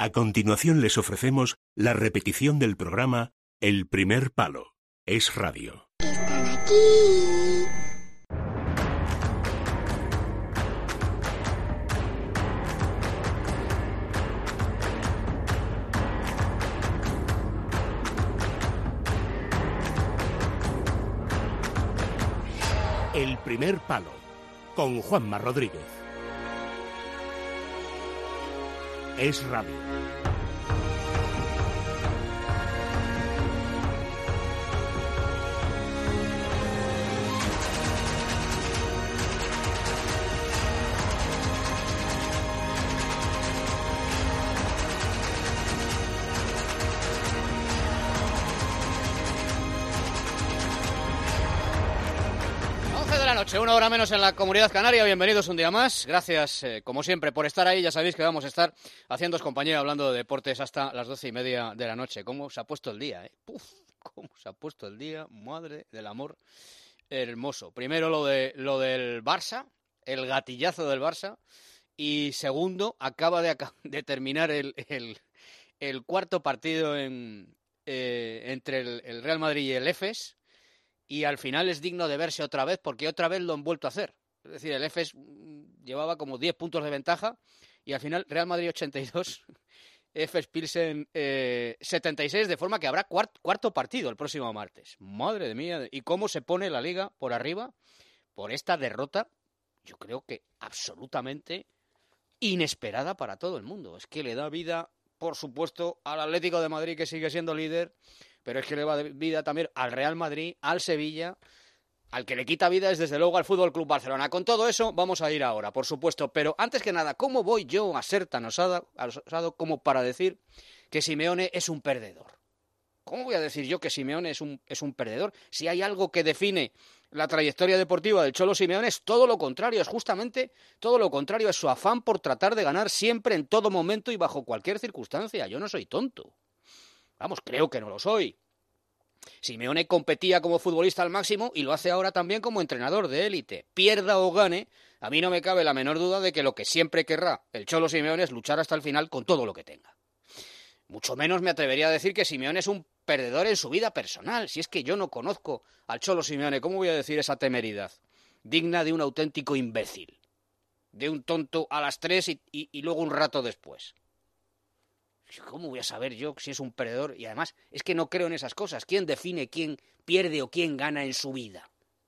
A continuación les ofrecemos la repetición del programa El Primer Palo. Es Radio. ¡Están aquí! El Primer Palo, con Juanma Rodríguez. Es Radio. Noche, 1 hora menos en la Comunidad Canaria. Bienvenidos un día más. Gracias, como siempre, por estar ahí. Ya sabéis que vamos a estar haciéndoos compañía hablando de deportes hasta las 12:30 de la noche. ¿Cómo se ha puesto el día, eh? Puf, cómo se ha puesto el día. Madre del amor hermoso. Primero lo del Barça, el gatillazo del Barça. Y segundo, acaba de terminar el cuarto partido entre el Real Madrid y el Efes. Y al final es digno de verse otra vez, porque otra vez lo han vuelto a hacer. Es decir, el Efes llevaba como 10 puntos de ventaja y al final Real Madrid 82, Efes Pilsen 76, de forma que habrá cuarto partido el próximo martes. Madre mía, ¿y cómo se pone la liga por arriba por esta derrota? Yo creo que absolutamente inesperada para todo el mundo. Es que le da vida, por supuesto, al Atlético de Madrid, que sigue siendo líder, pero es que le da vida también al Real Madrid, al Sevilla. Al que le quita vida es desde luego al Fútbol Club Barcelona. Con todo eso vamos a ir ahora, por supuesto. Pero antes que nada, ¿cómo voy yo a ser tan osado como para decir que Simeone es un perdedor? ¿Cómo voy a decir yo que Simeone es un perdedor? Si hay algo que define la trayectoria deportiva del Cholo Simeone, es todo lo contrario, es justamente todo lo contrario, es su afán por tratar de ganar siempre, en todo momento y bajo cualquier circunstancia. Yo no soy tonto. Vamos, creo que no lo soy. Simeone competía como futbolista al máximo y lo hace ahora también como entrenador de élite. Pierda o gane, a mí no me cabe la menor duda de que lo que siempre querrá el Cholo Simeone es luchar hasta el final con todo lo que tenga. Mucho menos me atrevería a decir que Simeone es un perdedor en su vida personal. Si es que yo no conozco al Cholo Simeone, ¿cómo voy a decir esa temeridad? Digna de un auténtico imbécil. De un tonto a las 3 y luego un rato después. ¿Cómo voy a saber yo si es un perdedor? Y además, es que no creo en esas cosas. ¿Quién define quién pierde o quién gana en su vida?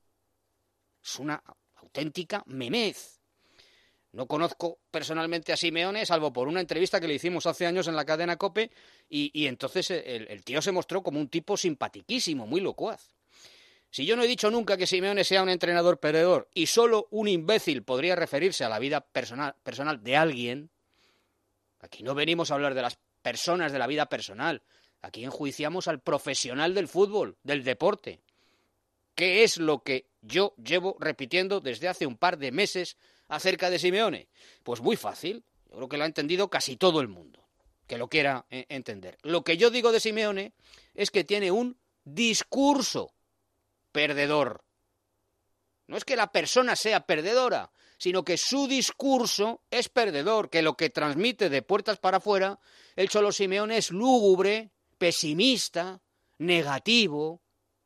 Es una auténtica memez. No conozco personalmente a Simeone, salvo por una entrevista que le hicimos hace años en la cadena COPE, y entonces el tío se mostró como un tipo simpatiquísimo, muy locuaz. Si yo no he dicho nunca que Simeone sea un entrenador perdedor, y solo un imbécil podría referirse a la vida personal de alguien, aquí no venimos a hablar de las personas de la vida personal. Aquí enjuiciamos al profesional del fútbol, del deporte. ¿Qué es lo que yo llevo repitiendo desde hace un par de meses acerca de Simeone? Pues muy fácil. Yo creo que lo ha entendido casi todo el mundo, que lo quiera entender. Lo que yo digo de Simeone es que tiene un discurso perdedor. No es que la persona sea perdedora, sino que su discurso es perdedor, que lo que transmite de puertas para afuera el Cholo Simeone es lúgubre, pesimista, negativo.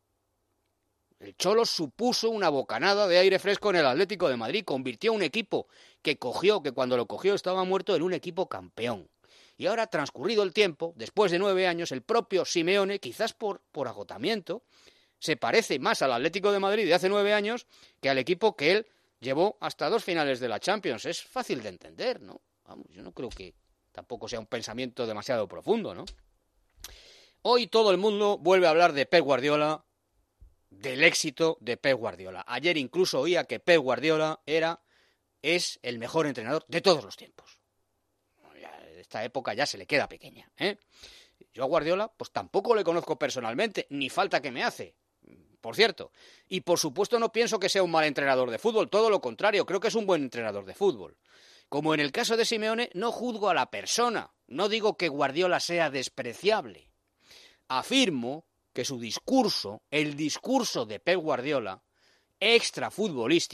El Cholo supuso una bocanada de aire fresco en el Atlético de Madrid, convirtió a un equipo que cuando lo cogió estaba muerto, en un equipo campeón. Y ahora, transcurrido el tiempo, después de 9 años, el propio Simeone, quizás por agotamiento, se parece más al Atlético de Madrid de hace 9 años que al equipo que él llevó hasta 2 finales de la Champions. Es fácil de entender, ¿no? Vamos, yo no creo que tampoco sea un pensamiento demasiado profundo, ¿no? Hoy todo el mundo vuelve a hablar de Pep Guardiola, del éxito de Pep Guardiola. Ayer incluso oía que Pep Guardiola es el mejor entrenador de todos los tiempos. Esta época ya se le queda pequeña, ¿eh? Yo a Guardiola pues tampoco le conozco personalmente, ni falta que me hace, por cierto. Y por supuesto no pienso que sea un mal entrenador de fútbol, todo lo contrario, creo que es un buen entrenador de fútbol. Como en el caso de Simeone, no juzgo a la persona, no digo que Guardiola sea despreciable. Afirmo que su discurso, el discurso de Pep Guardiola,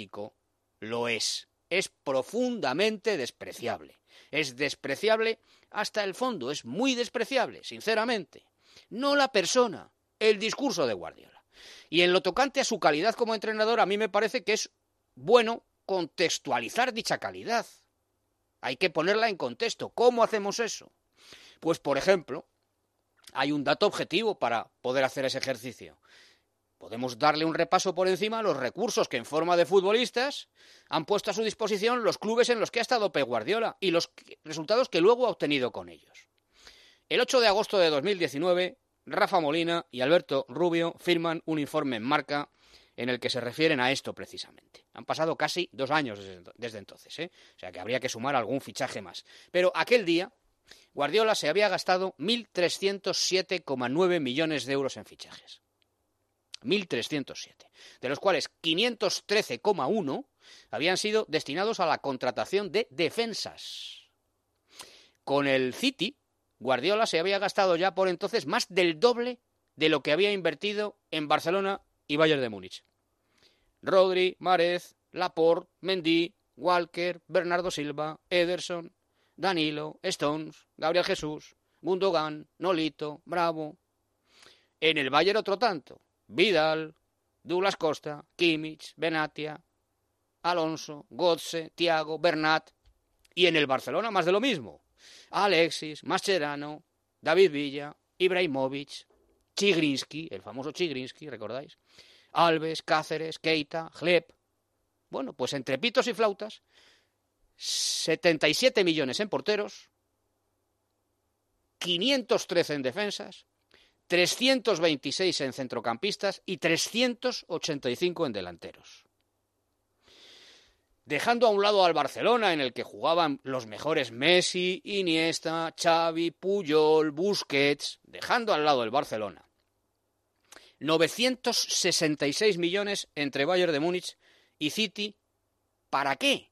extrafutbolístico, lo es profundamente despreciable. Es despreciable hasta el fondo, es muy despreciable, sinceramente. No la persona, el discurso de Guardiola. Y en lo tocante a su calidad como entrenador, a mí me parece que es bueno contextualizar dicha calidad. Hay que ponerla en contexto. ¿Cómo hacemos eso? Pues, por ejemplo, hay un dato objetivo para poder hacer ese ejercicio. Podemos darle un repaso por encima a los recursos que en forma de futbolistas han puesto a su disposición los clubes en los que ha estado Pep Guardiola y los resultados que luego ha obtenido con ellos. El 8 de agosto de 2019, Rafa Molina y Alberto Rubio firman un informe en Marca en el que se refieren a esto precisamente. Han pasado casi 2 años desde entonces, ¿eh? O sea que habría que sumar algún fichaje más. Pero aquel día, Guardiola se había gastado 1.307,9 millones de euros en fichajes. 1.307, de los cuales 513,1 habían sido destinados a la contratación de defensas. Con el City, Guardiola se había gastado ya por entonces más del doble de lo que había invertido en Barcelona y Bayern de Múnich. Rodri, Mahrez, Laporte, Mendy, Walker, Bernardo Silva, Ederson, Danilo, Stones, Gabriel Jesús, Gundogan, Nolito, Bravo. En el Bayern otro tanto. Vidal, Douglas Costa, Kimmich, Benatia, Alonso, Götze, Thiago, Bernat. Y en el Barcelona más de lo mismo. Alexis, Mascherano, David Villa, Ibrahimovic, Chigrinsky, el famoso Chigrinsky, ¿recordáis? Alves, Cáceres, Keita, Hleb. Bueno, pues entre pitos y flautas, 77 millones en porteros, 513 en defensas, 326 en centrocampistas y 385 en delanteros. Dejando a un lado al Barcelona, en el que jugaban los mejores Messi, Iniesta, Xavi, Puyol, Busquets, dejando al lado el Barcelona, 966 millones entre Bayern de Múnich y City. ¿Para qué?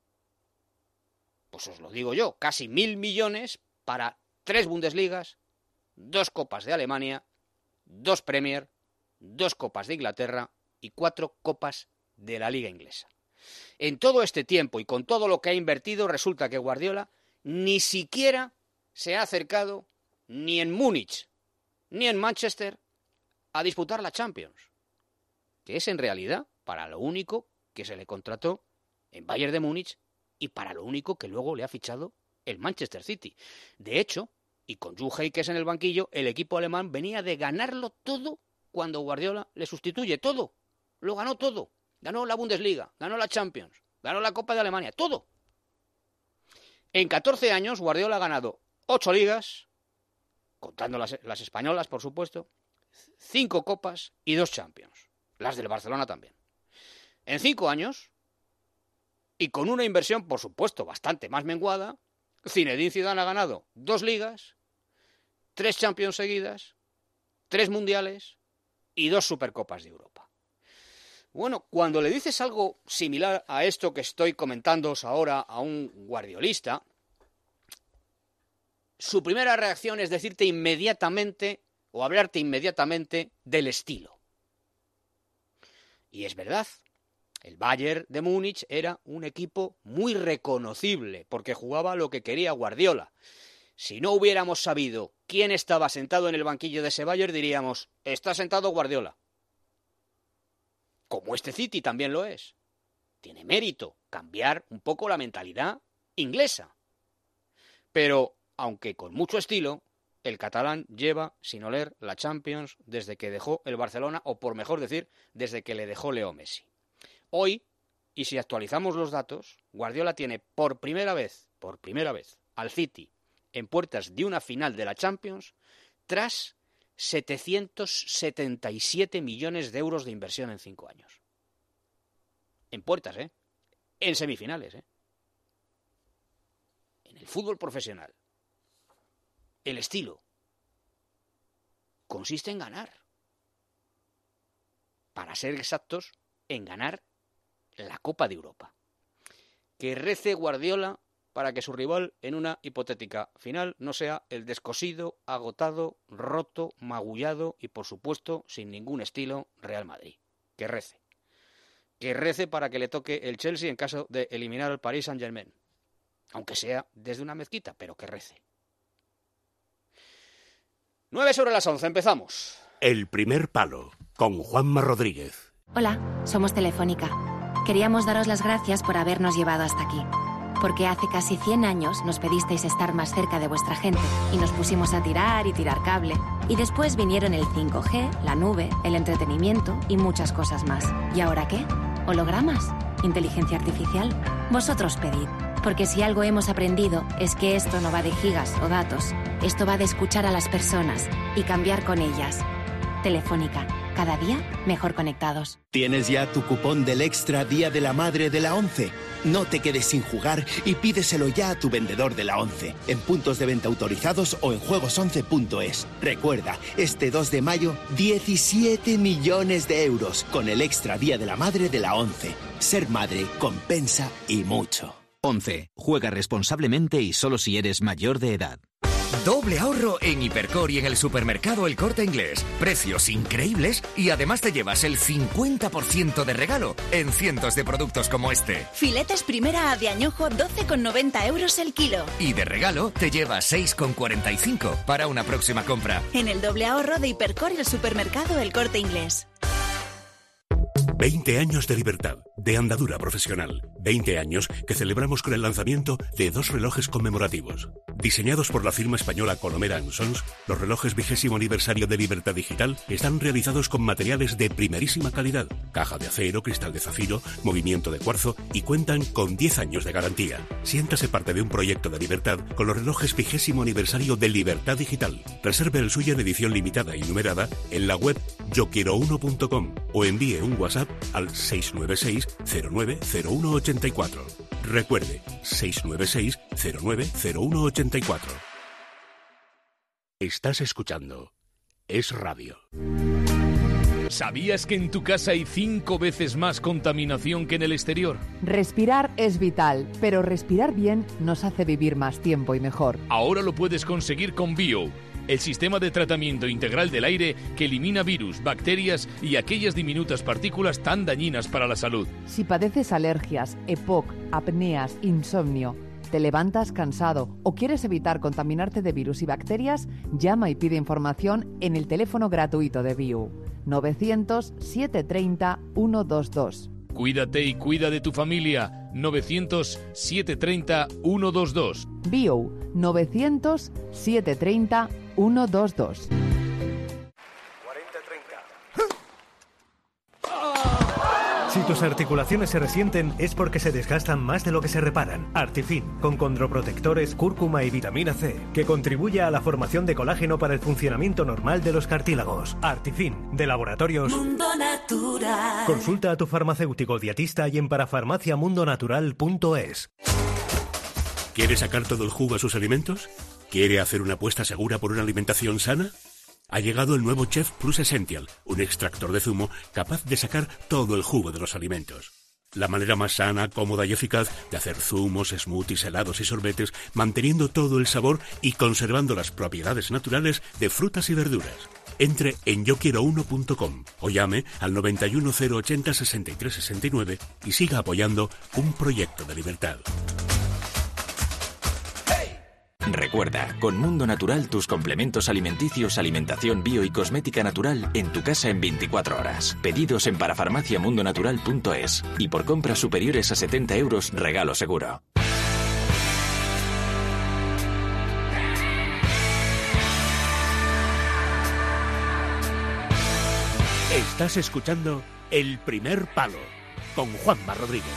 Pues os lo digo yo, casi 1.000 millones para 3 Bundesligas, 2 Copas de Alemania, 2 Premier, 2 Copas de Inglaterra y 4 Copas de la Liga Inglesa. En todo este tiempo y con todo lo que ha invertido, resulta que Guardiola ni siquiera se ha acercado ni en Múnich ni en Manchester a disputar la Champions, que es en realidad para lo único que se le contrató en Bayern de Múnich y para lo único que luego le ha fichado el Manchester City. De hecho, y con Jude Heynckes en el banquillo, el equipo alemán venía de ganarlo todo cuando Guardiola le sustituye. Todo. Lo ganó todo. Ganó la Bundesliga, ganó la Champions, ganó la Copa de Alemania, todo. En 14 años, Guardiola ha ganado 8 ligas, contando las españolas, por supuesto, 5 Copas y 2 Champions. Las del Barcelona también. En 5 años, y con una inversión, por supuesto, bastante más menguada, Zinedine Zidane ha ganado 2 ligas, 3 Champions seguidas, 3 mundiales y 2 Supercopas de Europa. Bueno, cuando le dices algo similar a esto que estoy comentándoos ahora a un guardiolista, su primera reacción es decirte inmediatamente o hablarte inmediatamente del estilo. Y es verdad, el Bayern de Múnich era un equipo muy reconocible porque jugaba lo que quería Guardiola. Si no hubiéramos sabido quién estaba sentado en el banquillo de ese Bayern, diríamos, está sentado Guardiola. Como este City también lo es. Tiene mérito cambiar un poco la mentalidad inglesa. Pero, aunque con mucho estilo, el catalán lleva sin oler la Champions desde que dejó el Barcelona, o por mejor decir, desde que le dejó Leo Messi. Hoy, y si actualizamos los datos, Guardiola tiene por primera vez al City en puertas de una final de la Champions tras 777 millones de euros de inversión en 5 años. En puertas, ¿eh? En semifinales, ¿eh? En el fútbol profesional. El estilo consiste en ganar. Para ser exactos, en ganar la Copa de Europa. Que rece Guardiola para que su rival en una hipotética final no sea el descosido, agotado, roto, magullado y, por supuesto, sin ningún estilo Real Madrid. Que rece. Que rece para que le toque el Chelsea en caso de eliminar al Paris Saint-Germain. Aunque sea desde una mezquita, pero que rece. 9:09, empezamos. El primer palo, con Juanma Rodríguez. Hola, somos Telefónica. Queríamos daros las gracias por habernos llevado hasta aquí. Porque hace casi 100 años nos pedisteis estar más cerca de vuestra gente y nos pusimos a tirar y tirar cable. Y después vinieron el 5G, la nube, el entretenimiento y muchas cosas más. ¿Y ahora qué? ¿Hologramas? ¿Inteligencia artificial? Vosotros pedid. Porque si algo hemos aprendido es que esto no va de gigas o datos. Esto va de escuchar a las personas y cambiar con ellas. Telefónica. Cada día mejor conectados. ¿Tienes ya tu cupón del Extra Día de la Madre de la ONCE? No te quedes sin jugar y pídeselo ya a tu vendedor de la ONCE, en puntos de venta autorizados o en juegos11.es. Recuerda, este 2 de mayo, 17 millones de euros con el Extra Día de la Madre de la ONCE. Ser madre compensa y mucho. ONCE. Juega responsablemente y solo si eres mayor de edad. Doble ahorro en Hipercor y en el supermercado El Corte Inglés. Precios increíbles y además te llevas el 50% de regalo en cientos de productos como este. Filetes primera A de añojo, 12,90 euros el kilo. Y de regalo te llevas 6,45 para una próxima compra. En el doble ahorro de Hipercor y el supermercado El Corte Inglés. 20 años de libertad, de andadura profesional. 20 años que celebramos con el lanzamiento de 2 relojes conmemorativos. Diseñados por la firma española Colomera & Sons, los relojes 20º aniversario de Libertad Digital están realizados con materiales de primerísima calidad. Caja de acero, cristal de zafiro, movimiento de cuarzo y cuentan con 10 años de garantía. Siéntase parte de un proyecto de libertad con los relojes 20º aniversario de Libertad Digital. Reserve el suyo en edición limitada y numerada en la web yoquierouno.com o envíe un WhatsApp al 696 090184. Recuerde, 696 090184. Estás escuchando Es Radio. ¿Sabías que en tu casa hay 5 veces más contaminación que en el exterior? Respirar es vital, pero respirar bien nos hace vivir más tiempo y mejor. Ahora lo puedes conseguir con Bio, el sistema de tratamiento integral del aire que elimina virus, bacterias y aquellas diminutas partículas tan dañinas para la salud. Si padeces alergias, EPOC, apneas, insomnio, te levantas cansado o quieres evitar contaminarte de virus y bacterias, llama y pide información en el teléfono gratuito de Bio, 900-730-122. Cuídate y cuida de tu familia, 900-730-122. Bio, 900-730-122. Si tus articulaciones se resienten es porque se desgastan más de lo que se reparan. Artifin, con condroprotectores, cúrcuma y vitamina C, que contribuye a la formación de colágeno para el funcionamiento normal de los cartílagos. Artifin, de Laboratorios Mundo Natural. Consulta a tu farmacéutico dietista y en parafarmaciamundonatural.es. ¿Quiere sacar todo el jugo a sus alimentos? ¿Quiere hacer una apuesta segura por una alimentación sana? Ha llegado el nuevo Chef Plus Essential, un extractor de zumo capaz de sacar todo el jugo de los alimentos. La manera más sana, cómoda y eficaz de hacer zumos, smoothies, helados y sorbetes, manteniendo todo el sabor y conservando las propiedades naturales de frutas y verduras. Entre en yoquierouno.com o llame al 91 080 63 69 y siga apoyando un proyecto de libertad. Recuerda, con Mundo Natural tus complementos alimenticios, alimentación bio y cosmética natural en tu casa en 24 horas. Pedidos en parafarmaciamundonatural.es y por compras superiores a 70 euros, regalo seguro. Estás escuchando El Primer Palo con Juanma Rodríguez.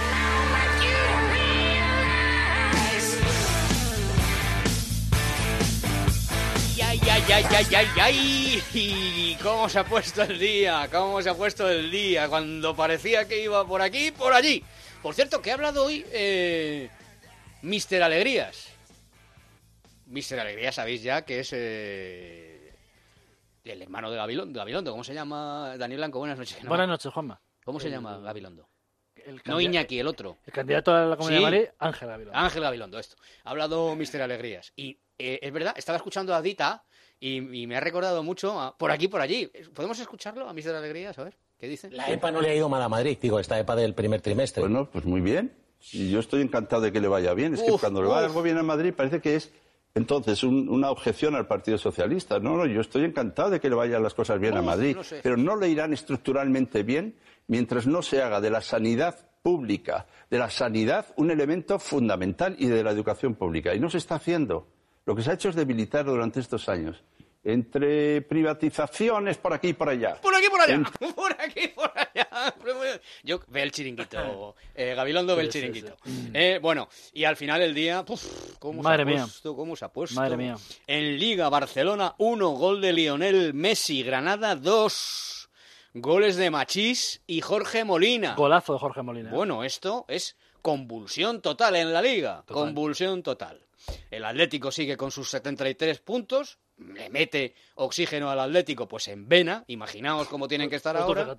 ¡Ay! ¿Cómo se ha puesto el día? ¿Cómo se ha puesto el día? Cuando parecía que iba por aquí, por allí. Por cierto, que ha hablado hoy Mr. Alegrías. Mr. Alegrías, sabéis ya que es el hermano de Gabilondo. ¿Cómo se llama? Daniel Blanco, buenas noches. Buenas noches, Juanma. ¿Cómo se llama Gabilondo? No Iñaki, el otro. El candidato a la Comunidad de Madrid, Ángel Gabilondo. Ángel Gabilondo, esto. Ha hablado Mr. Alegrías. Y es verdad, estaba escuchando a Dita y me ha recordado mucho a por aquí, por allí. ¿Podemos escucharlo a Mr. Alegrías? A ver, ¿qué dice? La EPA no le ha ido mal a Madrid, digo, esta EPA del primer trimestre. Bueno, pues muy bien. Y yo estoy encantado de que le vaya bien. Es que cuando le va algo bien a Madrid parece que es Entonces, una objeción al Partido Socialista. No, yo estoy encantado de que le vayan las cosas bien a Madrid, no sé. Pero no le irán estructuralmente bien mientras no se haga de la sanidad pública, de la sanidad, un elemento fundamental y de la educación pública. Y no se está haciendo. Lo que se ha hecho es debilitar durante estos años. Entre privatizaciones por aquí y por allá. Por aquí y por allá. Por aquí y por allá. Yo ve el chiringuito. Gabilondo ve el chiringuito. Bueno, y al final del día, ¿cómo se ha puesto? Madre mía. En Liga, Barcelona 1, gol de Lionel Messi. Granada 2. Goles de Machís y Jorge Molina. Golazo de Jorge Molina. Bueno, esto es convulsión total en la Liga. Total. Convulsión total. El Atlético sigue con sus 73 puntos. Le mete oxígeno al Atlético, pues en vena. Imaginaos cómo tienen que estar ahora.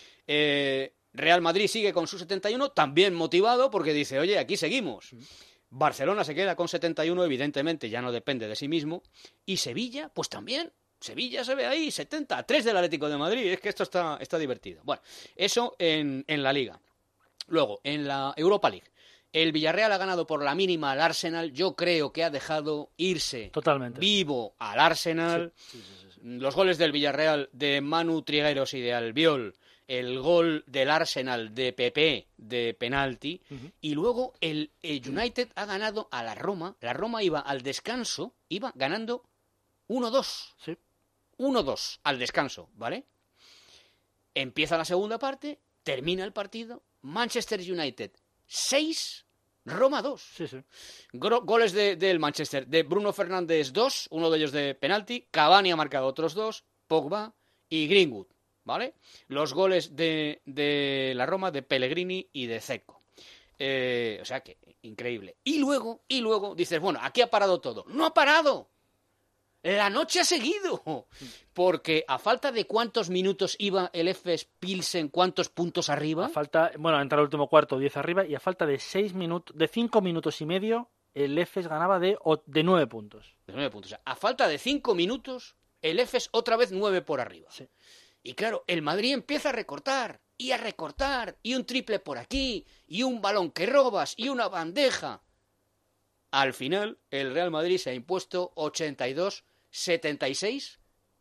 Real Madrid sigue con sus 71, también motivado porque dice, oye, aquí seguimos. Barcelona se queda con 71, evidentemente ya no depende de sí mismo. Y Sevilla, pues también. Sevilla se ve ahí, 70, 3 del Atlético de Madrid. Es que esto está divertido. Bueno, eso en la Liga. Luego, en la Europa League. El Villarreal ha ganado por la mínima al Arsenal. Yo creo que ha dejado irse totalmente vivo al Arsenal. Sí. Los goles del Villarreal de Manu Trigueros y de Albiol. El gol del Arsenal de Pepe de penalti. Y luego el United ha ganado a la Roma. La Roma iba al descanso, iba ganando 1-2. Sí. 1-2 al descanso, ¿vale? Empieza la segunda parte, termina el partido. Manchester United 6, Roma 2. Sí. Goles del Manchester, de Bruno Fernández 2, uno de ellos de penalti. Cavani ha marcado otros 2, Pogba y Greenwood, ¿vale? Los goles de la Roma, de Pellegrini y de Dzeko. O sea que, increíble. Y luego dices, bueno, aquí ha parado todo. ¡No ha parado! La noche ha seguido, porque a falta de cuántos minutos iba el FS Pilsen, ¿cuántos puntos arriba? Ha entrado el último cuarto, 10 arriba, y a falta de 5 minutos y medio, el FS ganaba de 9 puntos. De 9 puntos. O sea, a falta de 5 minutos, el FS otra vez 9 por arriba. Sí. Y claro, el Madrid empieza a recortar, y un triple por aquí, y un balón que robas, y una bandeja. Al final, el Real Madrid se ha impuesto 82-76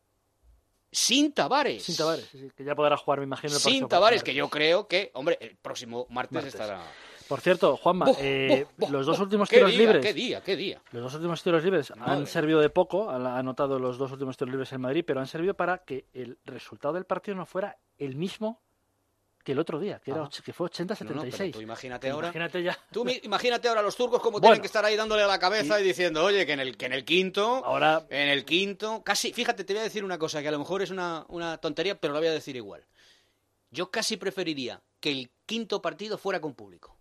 sin Tavares. Sí, que ya podrá jugar, me imagino. Sin Tavares, que yo creo que, hombre, el próximo martes estará... Por cierto, Juanma, los dos últimos tiros libres... ¿Qué día? Los dos últimos tiros libres han servido de poco, ha anotado los dos últimos tiros libres en Madrid, pero han servido para que el resultado del partido no fuera el mismo que el otro día, que fue 80-76. Tú imagínate ahora. Imagínate ahora los turcos como tienen que estar ahí dándole a la cabeza y diciendo, oye, que en el quinto, casi, fíjate, te voy a decir una cosa que a lo mejor es una tontería, pero la voy a decir igual. Yo casi preferiría que el quinto partido fuera con público.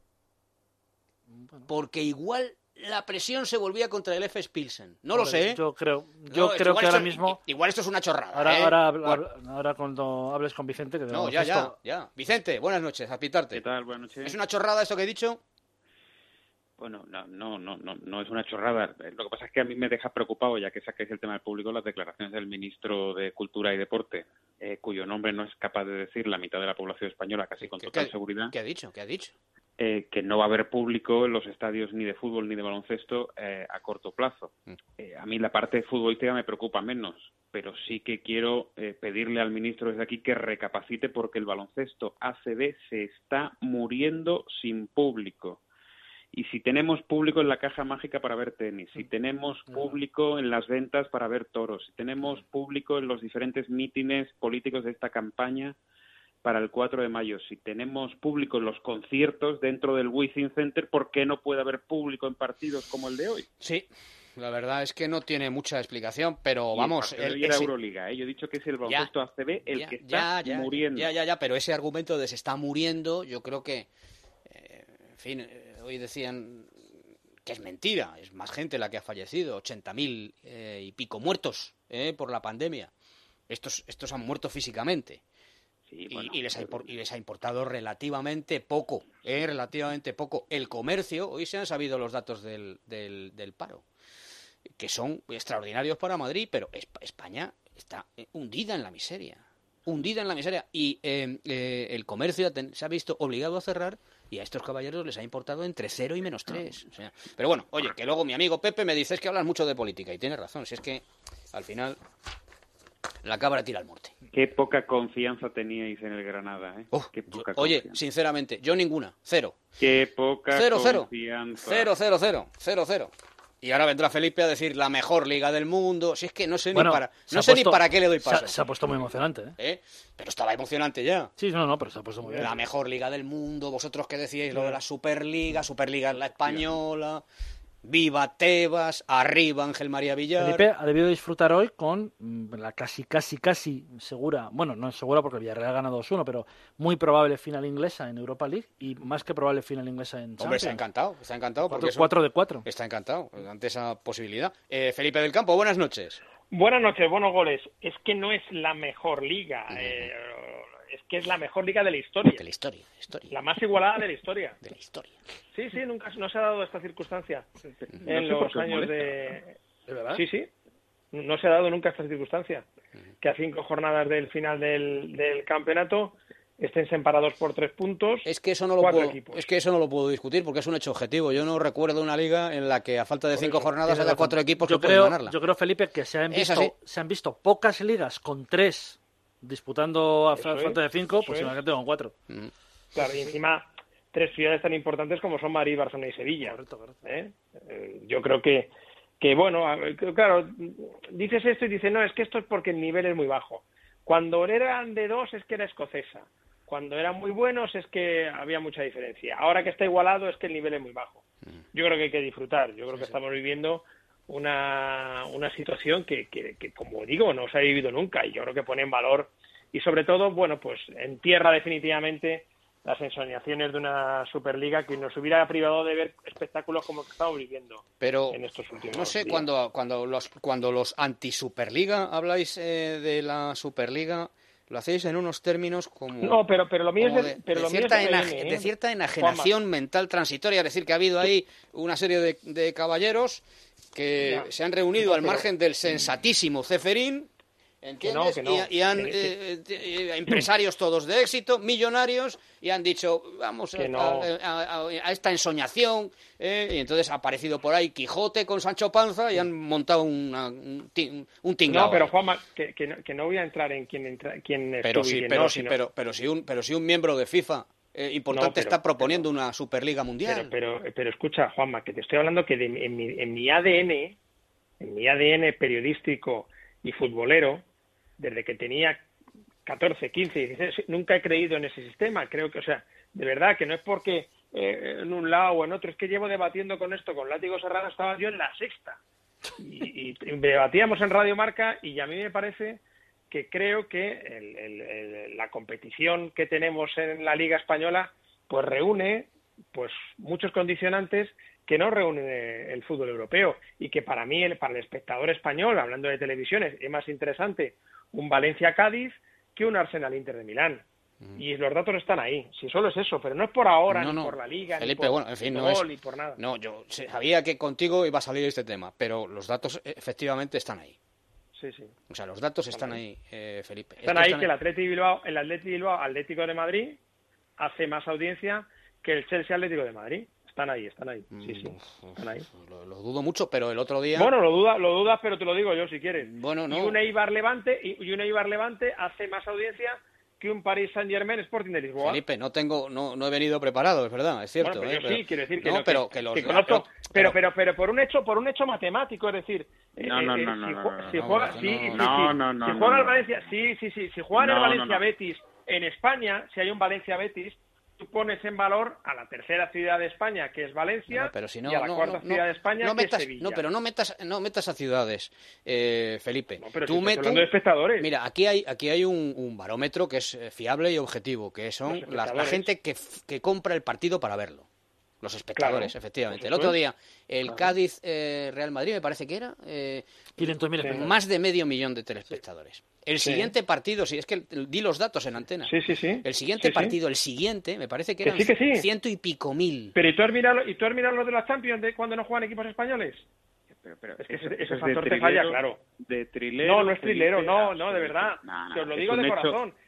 Porque igual la presión se volvía contra el FS Pilsen. No lo sé. Yo creo que ahora mismo... Igual esto es una chorrada. Ahora cuando hables con Vicente... Que no, ya. Vicente, buenas noches, a pitarte. ¿Qué tal? Buenas noches. ¿Es una chorrada esto que he dicho? Bueno, no es una chorrada. Lo que pasa es que a mí me deja preocupado, ya que saquéis el tema del público, las declaraciones del ministro de Cultura y Deporte, cuyo nombre no es capaz de decir la mitad de la población española, casi con total seguridad. ¿Qué ha dicho? Que no va a haber público en los estadios ni de fútbol ni de baloncesto a corto plazo. A mí la parte futbolística me preocupa menos, pero sí que quiero pedirle al ministro desde aquí que recapacite porque el baloncesto ACB se está muriendo sin público. Y si tenemos público en la caja mágica para ver tenis, si tenemos público en las ventas para ver toros, si tenemos público en los diferentes mítines políticos de esta campaña para el 4 de mayo, si tenemos público en los conciertos dentro del Wizzing Center, ¿por qué no puede haber público en partidos como el de hoy? Sí, la verdad es que no tiene mucha explicación, pero vamos... La Euroliga, yo he dicho que es el baloncesto ACB el que está muriendo. Ya, pero ese argumento de se está muriendo, yo creo que... en fin, hoy decían que es mentira, es más gente la que ha fallecido, 80.000 y pico muertos por la pandemia. Estos han muerto físicamente. Sí, bueno, y les ha importado relativamente poco, El comercio, hoy se han sabido los datos del paro, que son extraordinarios para Madrid, pero España está hundida en la miseria. Y el comercio se ha visto obligado a cerrar y a estos caballeros les ha importado entre 0 y -3. O sea, pero bueno, oye, que luego mi amigo Pepe me dice es que hablas mucho de política, y tiene razón, si es que al final la cabra tira al monte. Qué poca confianza teníais en el Granada, ¿eh? Qué poca confianza. Sinceramente, yo ninguna, 0. Qué poca confianza. 0. Y ahora vendrá Felipe a decir la mejor liga del mundo. Si es que no sé ni para qué le doy paso. Se ha puesto muy emocionante, ¿eh? Pero estaba emocionante ya. Sí, no, pero se ha puesto muy bien. La mejor liga del mundo. Vosotros que decíais lo de la Superliga es la española. Viva Tebas, arriba Ángel María Villar. Felipe ha debido disfrutar hoy con la casi segura, bueno, no es segura porque el Villarreal ha ganado 2-1, pero muy probable final inglesa en Europa League y más que probable final inglesa en Champions. Hombre, está encantado. 4 de 4. Está encantado ante esa posibilidad. Felipe del Campo, buenas noches. Buenas noches, buenos goles. Es que no es la mejor liga, es que es la mejor liga de la historia. De la historia. La más igualada de la historia. De la historia. Sí, nunca no se ha dado esta circunstancia en no sé los años ¿De verdad? Sí. No se ha dado nunca esta circunstancia. Que a 5 jornadas del final del campeonato estén separados por 3 puntos. Es que eso no lo puedo discutir porque es un hecho objetivo. Yo no recuerdo una liga en la que a falta de 5 jornadas haya 4 equipos que pueden ganarla. Yo creo, Felipe, que se han visto pocas ligas con 3 disputando a falta de 5, pues imagínate con 4. Claro, y encima 3 ciudades tan importantes como son Madrid, Barcelona y Sevilla. Correcto. Yo creo que bueno, claro, dices esto y dices, no, es que esto es porque el nivel es muy bajo. Cuando eran de 2 es que era escocesa. Cuando eran muy buenos es que había mucha diferencia. Ahora que está igualado es que el nivel es muy bajo. Yo creo que hay que disfrutar. Yo creo que estamos viviendo una situación que, como digo, no se ha vivido nunca. Y yo creo que pone en valor y sobre todo, bueno, pues entierra definitivamente las ensoñaciones de una Superliga que nos hubiera privado de ver espectáculos como el que estamos viviendo en estos últimos no sé, días. cuando los anti-Superliga habláis de la Superliga, lo hacéis en unos términos como... No, pero lo mío es de cierta enajenación mental transitoria, es decir, que ha habido ahí una serie de caballeros que se han reunido al margen del sensatísimo Ceferín, ¿entiendes? Y han empresarios todos de éxito, millonarios, y han dicho, vamos a esta ensoñación, y entonces ha aparecido por ahí Quijote con Sancho Panza y han montado un tinglao. No, pero Juanma, que no voy a entrar en quién pero si un miembro de FIFA importante está proponiendo una Superliga Mundial. Pero escucha, Juanma, que te estoy hablando que en mi ADN periodístico y futbolero, desde que tenía 14, 15, 16, nunca he creído en ese sistema. Creo que, de verdad, que no es porque en un lado o en otro, es que llevo debatiendo con esto, con Látigo Serrano estaba yo en la sexta. Y debatíamos en Radio Marca y a mí me parece que creo que la competición que tenemos en la Liga Española pues reúne pues muchos condicionantes que no reúnen el fútbol europeo y que para mí, para el espectador español, hablando de televisiones, es más interesante un Valencia-Cádiz que un Arsenal-Inter de Milán. Y los datos están ahí. Si solo es eso, pero no es por ahora, ni por la Liga, Felipe, ni por nada. No, yo sabía que contigo iba a salir este tema, pero los datos efectivamente están ahí. Sí. O sea, los datos están ahí, Felipe. Están ahí que el Athletic Bilbao, Atlético de Madrid, hace más audiencia que el Chelsea Atlético de Madrid. Están ahí. Sí. Están ahí. Lo dudo mucho, pero el otro día... Bueno, lo dudas, pero te lo digo yo si quieres. Bueno, no. Y un Eibar Levante hace más audiencia que un Paris Saint-Germain Sporting de Lisboa. Felipe, no he venido preparado, es verdad, es cierto. Bueno, pero sí, quiero decir que no, pero que los... Pero por un hecho matemático, es decir... Si juega el Valencia... Si juega el Valencia-Betis en España, si hay un Valencia-Betis... Tú pones en valor a la tercera ciudad de España, que es Valencia, y a la cuarta ciudad de España, que es Sevilla. No, pero no metas a ciudades, Felipe. No, pero tú hablando de espectadores. Mira, aquí hay un barómetro que es fiable y objetivo, que son la gente que compra el partido para verlo. Los espectadores, efectivamente. El otro día, el Cádiz Real Madrid, me parece que era 500.000 espectadores. Más de 500.000 de telespectadores. El siguiente partido, es que di los datos en antena. Sí. El siguiente partido, me parece que eran 100 y pico mil. Pero ¿y tú has mirado los de la Champions de cuando no juegan equipos españoles? Pero es que ese factor te falla, claro. De trilero. No es trilero, no, de verdad. Te os lo digo de corazón.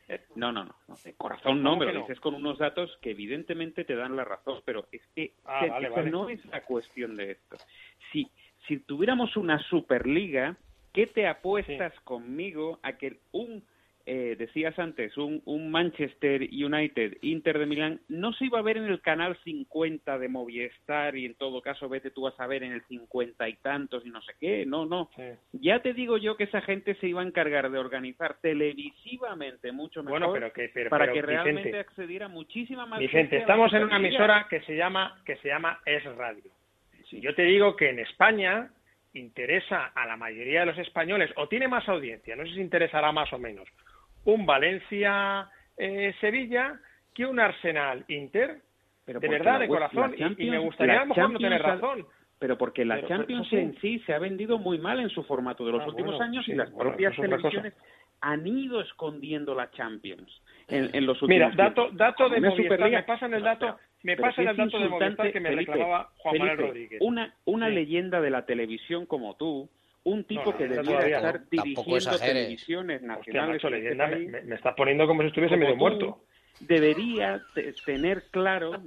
No, de corazón no, me lo no? dices con unos datos que evidentemente te dan la razón, pero es que vale. no es la cuestión de esto. Si tuviéramos una Superliga, ¿qué te apuestas conmigo a que decías antes, un Manchester United, Inter de Milán, no se iba a ver en el canal 50 de Movistar y en todo caso vete tú a saber en el 50 y tantos y no sé qué? No. Sí. Ya te digo yo que esa gente se iba a encargar de organizar televisivamente mucho mejor para que realmente Vicente, accediera muchísima más Vicente, gente. Estamos en una emisora que se llama Es Radio. Si yo te digo que en España interesa a la mayoría de los españoles, o tiene más audiencia, no sé si interesará más o menos, un Valencia-Sevilla que un Arsenal-Inter, de verdad, de corazón, y me gustaría a lo mejor no tener razón. Pero porque la Champions en sí se ha vendido muy mal en su formato de los últimos años y las propias televisiones han ido escondiendo la Champions en los últimos tiempos. Mira, dato de Movistar, me pasan el dato de Movistar que me reclamaba Juan Manuel Rodríguez. Una leyenda de la televisión como tú, un tipo que debería estar dirigiendo televisiones nacionales. Hostia, macho, leyenda, me estás poniendo como si estuviese medio muerto. Debería tener claro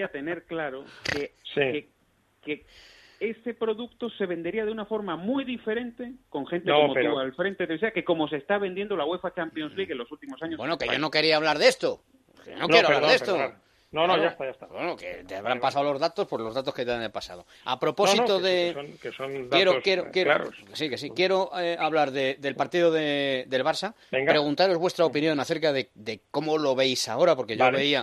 que ese producto se vendería de una forma muy diferente con gente como tú al frente. O sea, que como se está vendiendo la UEFA Champions League en los últimos años. Bueno, que yo no quería hablar de esto. No quiero hablar de esto. Perdón. No, ya está. Bueno, que te habrán pasado los datos por los datos que te han pasado. A propósito que son datos claros. Sí. Quiero hablar del partido del Barça. Venga. Preguntaros vuestra opinión acerca de cómo lo veis ahora, porque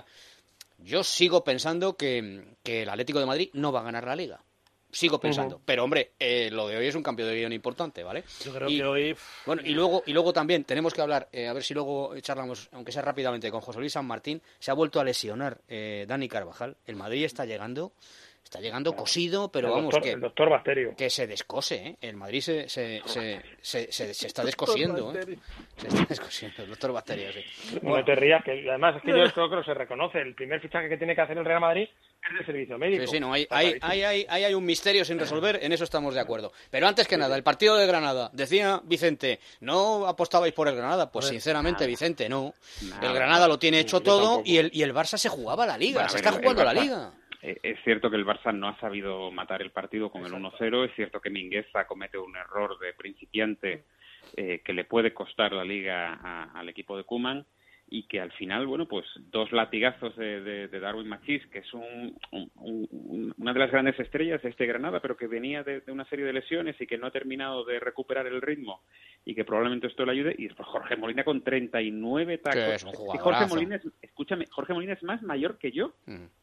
yo sigo pensando que el Atlético de Madrid no va a ganar la Liga. Sigo pensando. Pero, hombre, lo de hoy es un cambio de guión importante, ¿vale? Yo creo que hoy... Bueno, y luego también tenemos que hablar, a ver si luego charlamos, aunque sea rápidamente, con José Luis San Martín. Se ha vuelto a lesionar Dani Carvajal. El Madrid está llegando cosido, pero el doctor Bacterio. Que se descose, ¿eh? El Madrid se está descosiendo, ¿eh? Se está descosiendo, el doctor Bacterio, sí. No te rías, que además es que yo creo que se reconoce. El primer fichaje que tiene que hacer el Real Madrid es de servicio médico. Sí, no, hay un misterio sin resolver, en eso estamos de acuerdo. Pero antes que nada, el partido de Granada, decía Vicente, ¿no apostabais por el Granada? Pues sinceramente, Vicente, no. El Granada lo tiene hecho todo y el Barça se jugaba la Liga, se está jugando la Liga. Es cierto que el Barça no ha sabido matar el partido con el 1-0, es cierto que Mingueza comete un error de principiante que le puede costar la Liga al equipo de Koeman, y que al final, bueno, pues 2 latigazos de Darwin Machís, que es una de las grandes estrellas de este Granada, pero que venía de una serie de lesiones y que no ha terminado de recuperar el ritmo y que probablemente esto le ayude, y después Jorge Molina con 39 tacos. Y Jorge Molina es más mayor que yo.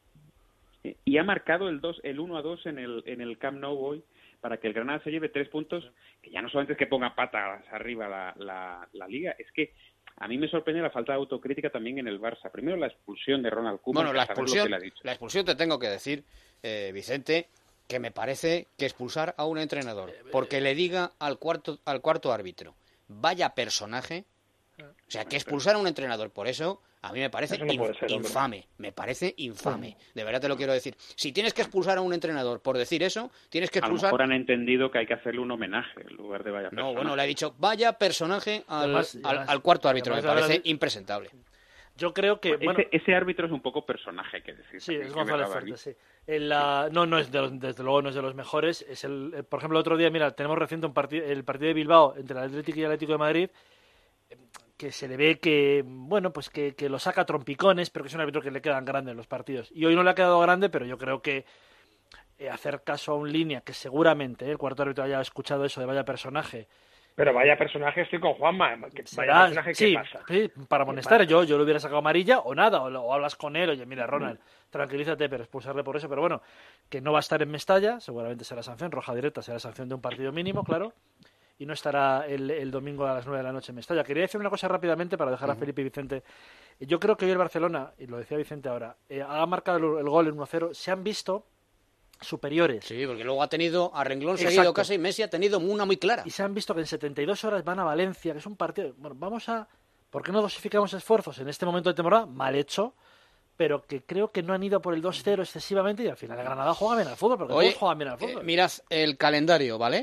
Y ha marcado el 1-2 en el Camp Nou hoy para que el Granada se lleve 3 puntos, que ya no solamente es que ponga patas arriba la Liga, es que a mí me sorprende la falta de autocrítica también en el Barça. Primero la expulsión de Ronald Koeman. Bueno, la expulsión te tengo que decir, Vicente, que me parece que expulsar a un entrenador porque le diga al cuarto árbitro, vaya personaje, o sea, que expulsar a un entrenador por eso, a mí me parece infame. Me parece infame. De verdad te lo quiero decir. Si tienes que expulsar a un entrenador por decir eso, tienes que expulsar... A lo mejor han entendido que hay que hacerle un homenaje en lugar de vaya personaje. No, bueno, le ha dicho vaya personaje al cuarto árbitro. Me parece impresentable. Yo creo que... Ese árbitro es un poco personaje, hay que decir. Sí, es González Fuertes, sí. No es desde luego no es de los mejores. Por ejemplo, el otro día, mira, tenemos reciente el partido de Bilbao entre el Atlético y el Atlético de Madrid, que se le ve que, bueno, pues que lo saca a trompicones, pero que es un árbitro que le quedan grandes en los partidos. Y hoy no le ha quedado grande, pero yo creo que hacer caso a un línea, que seguramente el cuarto árbitro haya escuchado eso de vaya personaje. Pero vaya personaje, estoy con Juanma. Vaya personaje, ¿qué pasa? Sí, para amonestar, yo le hubiera sacado amarilla o nada, o hablas con él, oye, mira, Ronald, tranquilízate, pero expulsarle por eso. Pero bueno, que no va a estar en Mestalla, seguramente será sanción, roja directa, será sanción de un partido mínimo, claro. Y no estará el domingo a las 9 de la noche en Mestalla. Quería decir una cosa rápidamente para dejar a Felipe y Vicente. Yo creo que hoy el Barcelona, y lo decía Vicente ahora, ha marcado el gol en 1-0. Se han visto superiores. Sí, porque luego ha tenido a renglón seguido casi, Messi ha tenido una muy clara. Y se han visto que en 72 horas van a Valencia, que es un partido... Bueno, ¿por qué no dosificamos esfuerzos en este momento de temporada? Mal hecho, pero que creo que no han ido por el 2-0 excesivamente y al final el Granada juega bien al fútbol, porque todos juegan bien al fútbol. Mirad el calendario, ¿vale?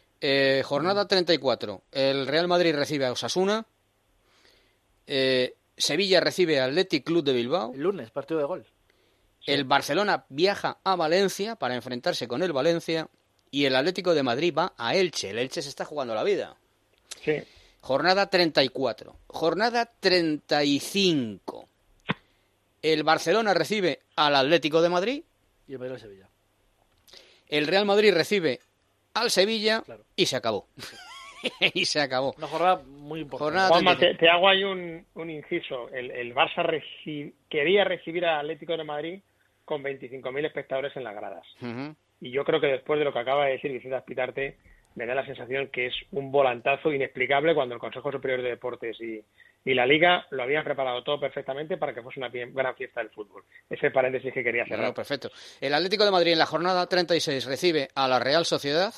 Jornada 34. El Real Madrid recibe a Osasuna. Sevilla recibe al Athletic Club de Bilbao. El lunes, partido de gol. El Barcelona viaja a Valencia para enfrentarse con el Valencia. Y el Atlético de Madrid va a Elche. El Elche se está jugando la vida. Sí. Jornada 34. Jornada 35. El Barcelona recibe al Atlético de Madrid. Y el Madrid al Sevilla. El Real Madrid recibe al Sevilla. Claro. Y se acabó. Y se acabó. Una jornada muy importante. Juanma, te hago ahí un inciso. El Barça quería recibir al Atlético de Madrid con 25.000 espectadores en las gradas. Uh-huh. Y yo creo que después de lo que acaba de decir Vicente Azpitarte, me da la sensación que es un volantazo inexplicable cuando el Consejo Superior de Deportes y la Liga lo habían preparado todo perfectamente para que fuese una gran fiesta del fútbol. Ese paréntesis que quería cerrar. Bueno, perfecto. El Atlético de Madrid en la jornada 36 recibe a la Real Sociedad.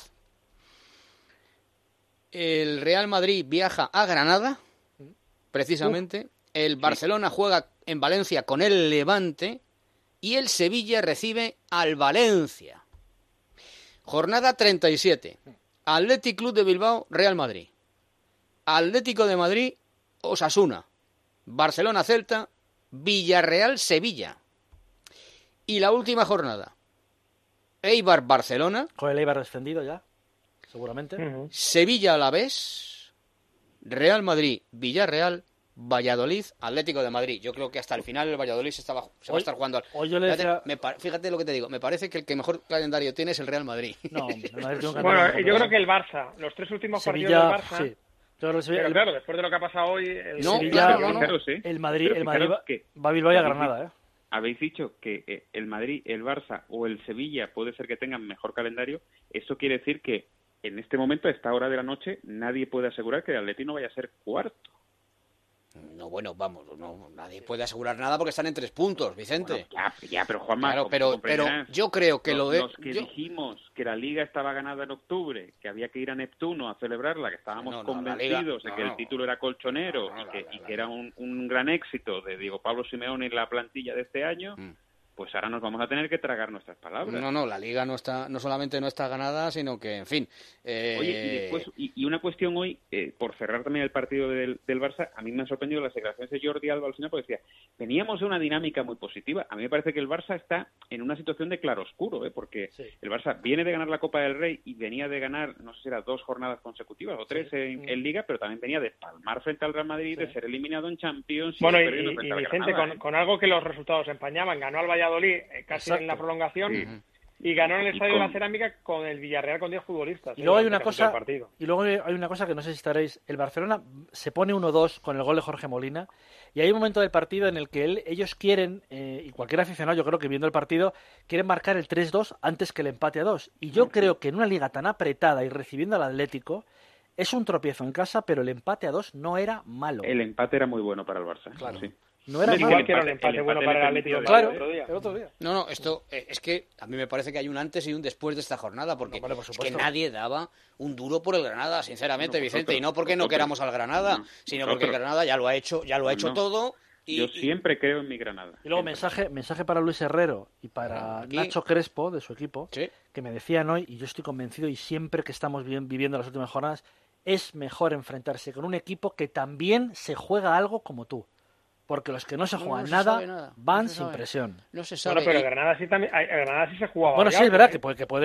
El Real Madrid viaja a Granada, precisamente. El Barcelona juega en Valencia con el Levante. Y el Sevilla recibe al Valencia. Jornada 37. Athletic Club de Bilbao, Real Madrid. Atlético de Madrid, Osasuna. Barcelona, Celta. Villarreal, Sevilla. Y la última jornada. Eibar, Barcelona. Con el Eibar descendido ya, seguramente. Sevilla, Alavés. Real Madrid, Villarreal. Valladolid, Atlético de Madrid. Yo creo que hasta el final el Valladolid se va a estar jugando. Fíjate lo que te digo. Me parece que el que mejor calendario tiene es el Real Madrid. No, bueno, yo creo que el Barça, los 3 últimos Sevilla, partidos del Barça. Sí. Pero claro, después de lo que ha pasado hoy, el Madrid va a Bilbao y a Granada. Habéis dicho que el Madrid, el Barça o el Sevilla puede ser que tengan mejor calendario. Eso quiere decir que en este momento, a esta hora de la noche, nadie puede asegurar que el Atleti no vaya a ser cuarto. No, bueno, vamos, no, nadie puede asegurar nada porque están en 3 puntos, Vicente. Bueno, ya, pero Juanma, claro, pero yo creo que los que dijimos que la Liga estaba ganada en octubre, que había que ir a Neptuno a celebrarla, que estábamos convencidos de que el título era colchonero y que era un gran éxito de Diego Pablo Simeone en la plantilla de este año, pues ahora nos vamos a tener que tragar nuestras palabras. No, la Liga no solamente no está ganada, sino que, en fin... Oye, y después, y una cuestión hoy, por cerrar también el partido del Barça, a mí me han sorprendido las declaraciones de Jordi Alba al final, porque decía, veníamos de una dinámica muy positiva. A mí me parece que el Barça está en una situación de claroscuro, porque el Barça viene de ganar la Copa del Rey y venía de ganar, no sé si era 2 jornadas consecutivas o 3 en Liga, pero también venía de palmar frente al Real Madrid, de ser eliminado en Champions... Bueno, y Vicente, con algo que los resultados empañaban, ganó al Valladolid casi en la prolongación y ganó en el Estadio de la Cerámica con el Villarreal con 10 futbolistas. Y luego hay una cosa que no sé si estaréis. El Barcelona se pone 1-2 con el gol de Jorge Molina y hay un momento del partido en el que ellos quieren, y cualquier aficionado yo creo que viendo el partido, quieren marcar el 3-2 antes que el empate a 2. Y yo creo que en una liga tan apretada y recibiendo al Atlético es un tropiezo en casa, pero el empate a 2 no era malo. El empate era muy bueno para el Barça. Claro. Sí. No era igual que era un empate bueno para el Atlético el otro día. No, esto es que a mí me parece que hay un antes y un después de esta jornada, porque es que nadie daba un duro por el Granada, sinceramente, Vicente, y no porque no queramos al Granada, sino porque el Granada ya lo ha hecho todo. Yo siempre creo en mi Granada. Y luego mensaje para Luis Herrero y para Nacho Crespo, de su equipo, que me decían hoy, y yo estoy convencido, y siempre que estamos viviendo las últimas jornadas, es mejor enfrentarse con un equipo que también se juega algo como tú. Porque los que no se juegan nada van sin presión. No se sabe. Bueno, pero Granada sí se jugaba. Bueno, sí, es verdad que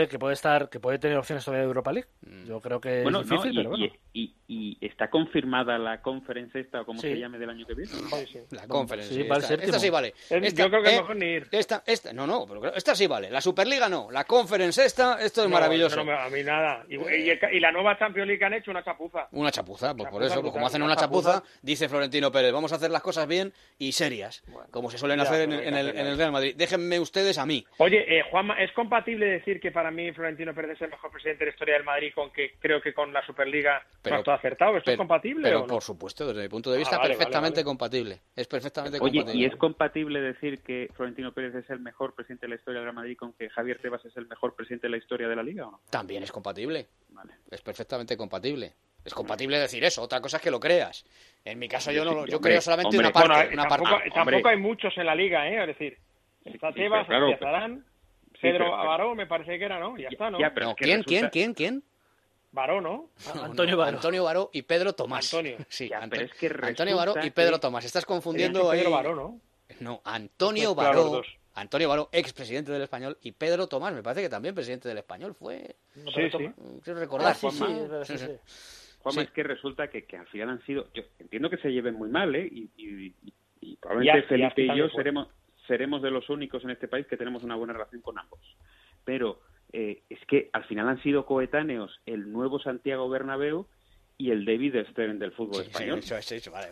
puede tener opciones todavía de Europa League. Yo creo que es difícil, pero bueno. Y está confirmada la conference esta, o como se llame, del año que viene. La conference. Sí, esta sí vale. Yo creo que es mejor ni ir. Esta, pero esta sí vale. La Superliga no. La conference esto es maravilloso. No, a mí nada. Y la nueva Champions League han hecho una chapuza. Una chapuza, pues por eso, como hacen una chapuza, dice Florentino Pérez, vamos a hacer las cosas bien y serias, como se suelen hacer en el Real Madrid. Déjenme ustedes a mí. Oye, Juanma, ¿es compatible decir que para mí Florentino Pérez es el mejor presidente de la historia del Madrid con que creo que con la Superliga no ha todo acertado? ¿Esto es compatible pero o no? Por supuesto, desde mi punto de vista, perfectamente compatible. Es perfectamente compatible. Oye, ¿y es compatible decir que Florentino Pérez es el mejor presidente de la historia del Real Madrid con que Javier Tebas es el mejor presidente de la historia de la Liga o no? También es compatible. Vale. Es perfectamente compatible. Es compatible decir eso, otra cosa es que lo creas. En mi caso yo creo solamente una parte. Tampoco hay muchos en la Liga, es decir, está Tebas, Azarán, Pedro Avaró, me parece que era, ¿no? Ya está, ¿no? ¿Quién? Baró, ¿no? Antonio Baró. Antonio Baró y Pedro Tomás. Antonio. Sí, Ya, pero es que Antonio Baró y Pedro Tomás. Estás confundiendo ahí. Pedro Baró, ¿no? No, Antonio Pues claro, los Baró. dos. Antonio Baró, expresidente del Español, y Pedro Tomás, me parece que también presidente del Español fue. Sí, sí. Quiero recordar. Sí. Juanma, es que resulta que al final han sido... Yo entiendo que se lleven muy mal, ¿eh? Y probablemente Felipe y yo seremos de los únicos en este país que tenemos una buena relación con ambos. Pero es que al final han sido coetáneos el nuevo Santiago Bernabéu y el David Stern del fútbol español. Eso, vale.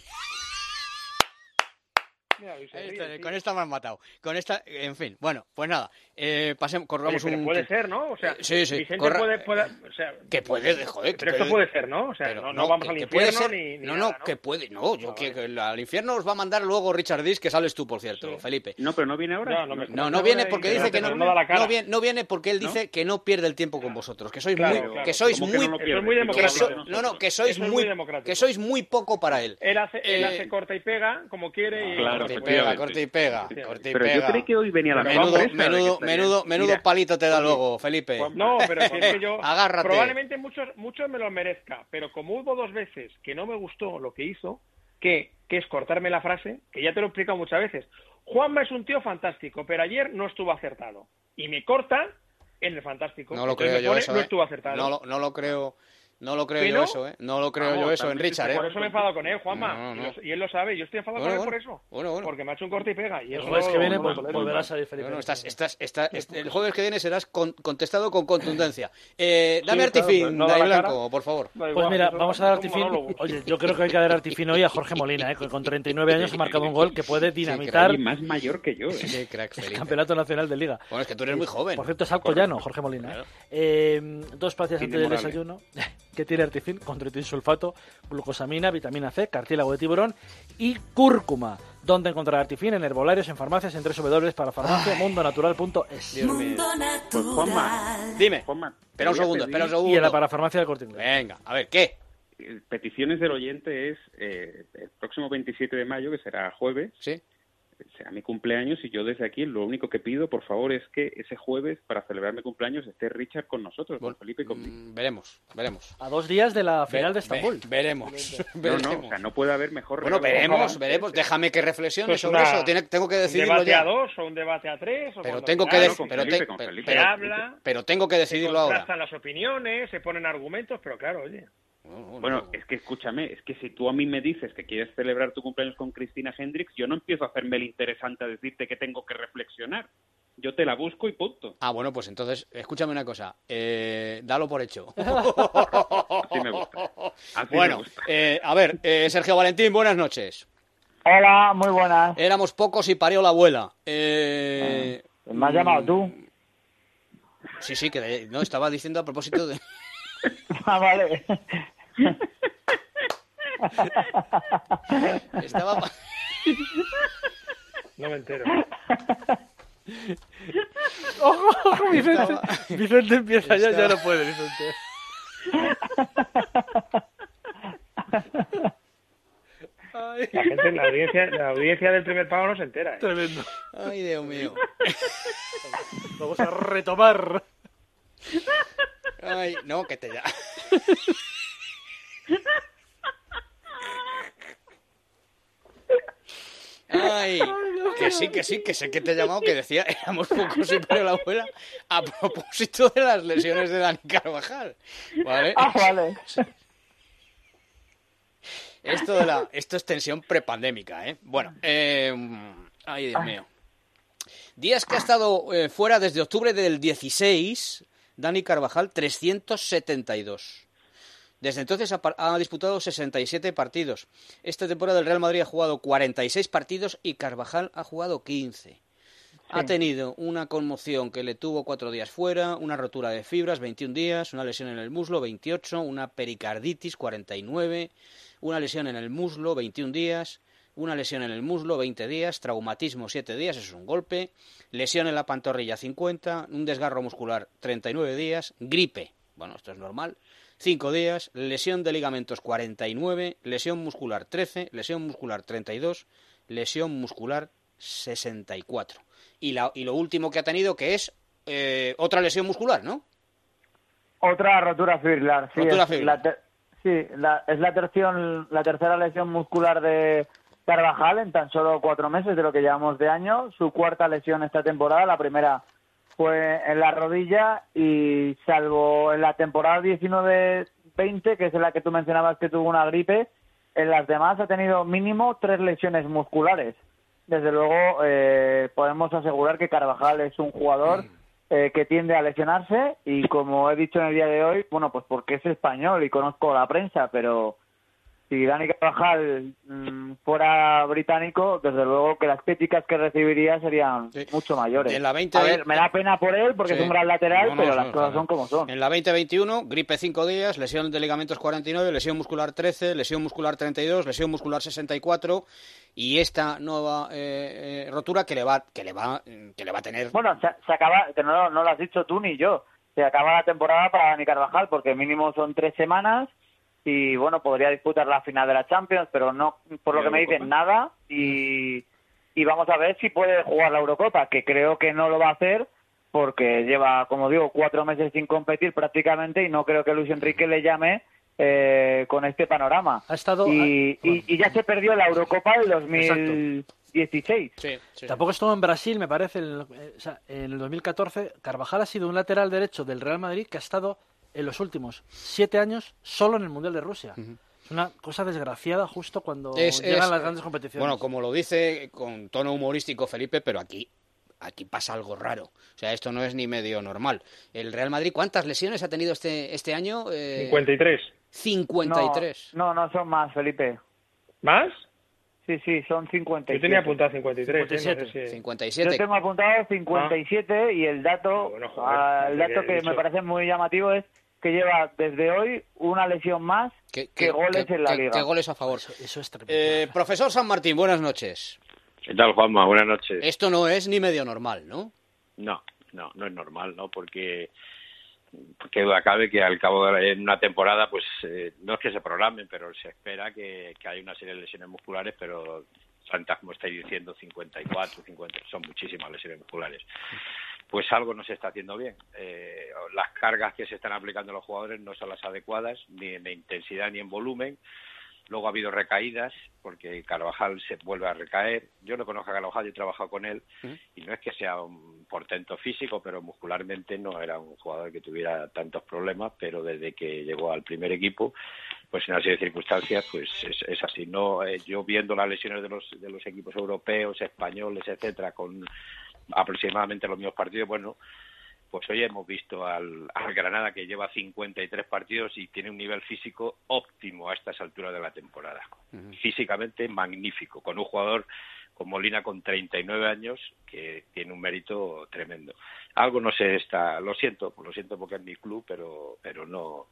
Mira, Con esta me han matado. Con esta, en fin. Bueno, pues nada. Corramos pero un... puede ser, ¿no? O sea, sí. Vicente puede... O sea, que puede, joder. Pero esto puede ser, ¿no? O sea, no vamos al infierno ni no, nada, ¿no? que puede. No, yo que al infierno os va a mandar luego Richard Dis, que sales tú, por cierto, Felipe. No, pero no viene ahora. No viene porque dice que no viene porque él dice ¿No? que no pierde el tiempo con vosotros, que sois que sois muy democrático. que sois muy poco para él. Él hace corta y pega como quiere. Claro, corta y pega. Pero yo creí que hoy venía la menudo palito te da luego, Felipe. No, pero si es que yo agárrate. Probablemente muchos me lo merezca, pero como hubo 2 veces que no me gustó lo que hizo, que es cortarme la frase, que ya te lo he explicado muchas veces. Juanma es un tío fantástico, pero ayer no estuvo acertado. Y me corta en el fantástico. No lo creo yo eso, no estuvo acertado. No lo creo. No lo creo yo eso, ¿eh? No lo creo yo eso en Richard, Por eso me he enfadado con él, Juanma. No. Y él lo sabe. Yo estoy enfadado con él por eso. Bueno. Porque me ha hecho un corte y pega. Y el eso jueves que viene volverá a salir Felipe. El jueves que viene serás contestado con contundencia. Dame Artifin, Dai Blanco, por favor. Pues mira, vamos a dar Artifin. Oye, yo creo que hay que dar Artifin hoy a Jorge Molina, que con 39 años ha marcado un gol que puede dinamitar. Sí, más mayor que yo, Qué crack, Felipe. El Campeonato Nacional de Liga. Bueno, es que tú eres muy joven. Por cierto, es alcoyano, Jorge Molina. Claro. 2 pastillas antes del desayuno. Que tiene Artifin, con tritilsulfato, glucosamina, vitamina C, cartílago de tiburón y cúrcuma. ¿Dónde encontrar Artifin? En herbolarios, en farmacias, en www.parafarmaciamundonatural.es. Mundo Natural. Pues Juanma, dime. Juanma, Espera un segundo. Y en la parafarmacia del Corte Inglés. Venga, a ver, ¿qué? Peticiones del oyente es el próximo 27 de mayo, que será jueves. Sí. Será mi cumpleaños y yo desde aquí lo único que pido, por favor, es que ese jueves, para celebrar mi cumpleaños, esté Richard con nosotros, con Felipe y conmigo. Veremos. A 2 días de la final de Estambul. Veremos. No, o sea, no puede haber mejor Bueno, veremos. Déjame que reflexione sobre eso. Tengo que decidirlo ya. ¿Un debate ya. a 2 o un debate a 3? Pero tengo que pero tengo que decidirlo ahora. Contrastan las opiniones, se ponen argumentos, pero claro, oye... Bueno, es que escúchame, es que si tú a mí me dices que quieres celebrar tu cumpleaños con Cristina Hendricks, yo no empiezo a hacerme el interesante a decirte que tengo que reflexionar. Yo te la busco y punto. Ah, bueno, pues entonces, escúchame una cosa. Dalo por hecho. Así me gusta. Bueno, a ver, Sergio Valentín, buenas noches. Hola, muy buenas. Éramos pocos y parió la abuela. ¿Me has llamado tú? Sí, que no, estaba diciendo a propósito de... Ah, vale. Estaba... No me entero. Ojo, Vicente. Vicente empieza ya no puede, Vicente. La audiencia del primer pago no se entera. Tremendo. Ay, Dios mío. Vamos a retomar. Ay, no, que te ya. Ay, que sí, que sé que te he llamado, que decía, éramos pocos y para la abuela, a propósito de las lesiones de Dani Carvajal. ¿Vale? Ah, vale. Esto es tensión prepandémica, ¿eh? Bueno, ay, Dios mío. Días que ha estado fuera desde octubre del 16, Dani Carvajal, 372. Desde entonces ha disputado 67 partidos. Esta temporada el Real Madrid ha jugado 46 partidos y Carvajal ha jugado 15. Sí. Ha tenido una conmoción que le tuvo 4 días fuera, una rotura de fibras, 21 días, una lesión en el muslo, 28, una pericarditis, 49, una lesión en el muslo, 21 días, una lesión en el muslo, 20 días, traumatismo, 7 días, eso es un golpe, lesión en la pantorrilla, 50, un desgarro muscular, 39 días, gripe, bueno, esto es normal, 5 días, lesión de ligamentos 49, lesión muscular 13, lesión muscular 32, lesión muscular 64. Y lo último que ha tenido que es otra lesión muscular, ¿no? Otra rotura fibrilar. Sí, Rotura es fibrilar. es la tercera lesión muscular de Carvajal en tan solo 4 meses de lo que llevamos de año. Su cuarta lesión esta temporada, la primera fue en la rodilla y salvo en la temporada 19-20, que es en la que tú mencionabas que tuvo una gripe, en las demás ha tenido mínimo 3 lesiones musculares. Desde luego podemos asegurar que Carvajal es un jugador que tiende a lesionarse y como he dicho en el día de hoy, bueno, pues porque es español y conozco la prensa, pero si Dani Carvajal fuera británico, desde luego que las críticas que recibiría serían mucho mayores. En la 20... A ver, me da pena por él porque es un gran lateral, pero las cosas son como son. En la 2021, gripe 5 días, lesión de ligamentos 49, lesión muscular 13, lesión muscular 32, lesión muscular 64 y esta nueva rotura que le va a tener. Bueno, se acaba, que no lo has dicho tú ni yo, se acaba la temporada para Dani Carvajal porque mínimo son 3 semanas. Y bueno, podría disputar la final de la Champions, pero no, por lo que me dicen, nada. Y vamos a ver si puede jugar la Eurocopa, que creo que no lo va a hacer porque lleva, como digo, 4 meses sin competir prácticamente y no creo que Luis Enrique le llame con este panorama. Y ya se perdió la Eurocopa del 2016. Sí. Tampoco estuvo en Brasil, me parece. En el 2014, Carvajal ha sido un lateral derecho del Real Madrid que ha estado en los últimos 7 años solo en el Mundial de Rusia. Es una cosa desgraciada justo cuando llegan las grandes competiciones. Bueno, como lo dice con tono humorístico Felipe, pero aquí pasa algo raro. O sea, esto no es ni medio normal. El Real Madrid, ¿cuántas lesiones ha tenido este año? 53. 53. No son más, Felipe. ¿Más? Sí, son 57. Yo tenía apuntado 53. 57. Yo tengo apuntado 57 y el dato, que me parece muy llamativo es que lleva desde hoy una lesión más que goles en la Liga. Que goles a favor. Eso es tremendo. Profesor San Martín, buenas noches. ¿Qué tal, Juanma? Buenas noches. Esto no es ni medio normal, ¿no? No es normal, ¿no? Porque duda cabe que al cabo de una temporada, pues no es que se programen, pero se espera que haya una serie de lesiones musculares, pero tantas como estáis diciendo, 54, 50, son muchísimas lesiones musculares. Pues algo no se está haciendo bien. Las cargas que se están aplicando a los jugadores no son las adecuadas, ni en intensidad ni en volumen. Luego ha habido recaídas, porque Carvajal se vuelve a recaer. Yo no conozco a Carvajal, yo he trabajado con él, y no es que sea un portento físico, pero muscularmente no era un jugador que tuviera tantos problemas, pero desde que llegó al primer equipo, pues en una serie de circunstancias, pues es así. No, yo viendo las lesiones de los equipos europeos, españoles, etcétera, con aproximadamente los mismos partidos, bueno, pues hoy hemos visto al Granada que lleva 53 partidos y tiene un nivel físico óptimo a estas alturas de la temporada. Físicamente magnífico, con un jugador con Molina con 39 años que tiene un mérito tremendo. Algo no se está, lo siento porque es mi club, pero no,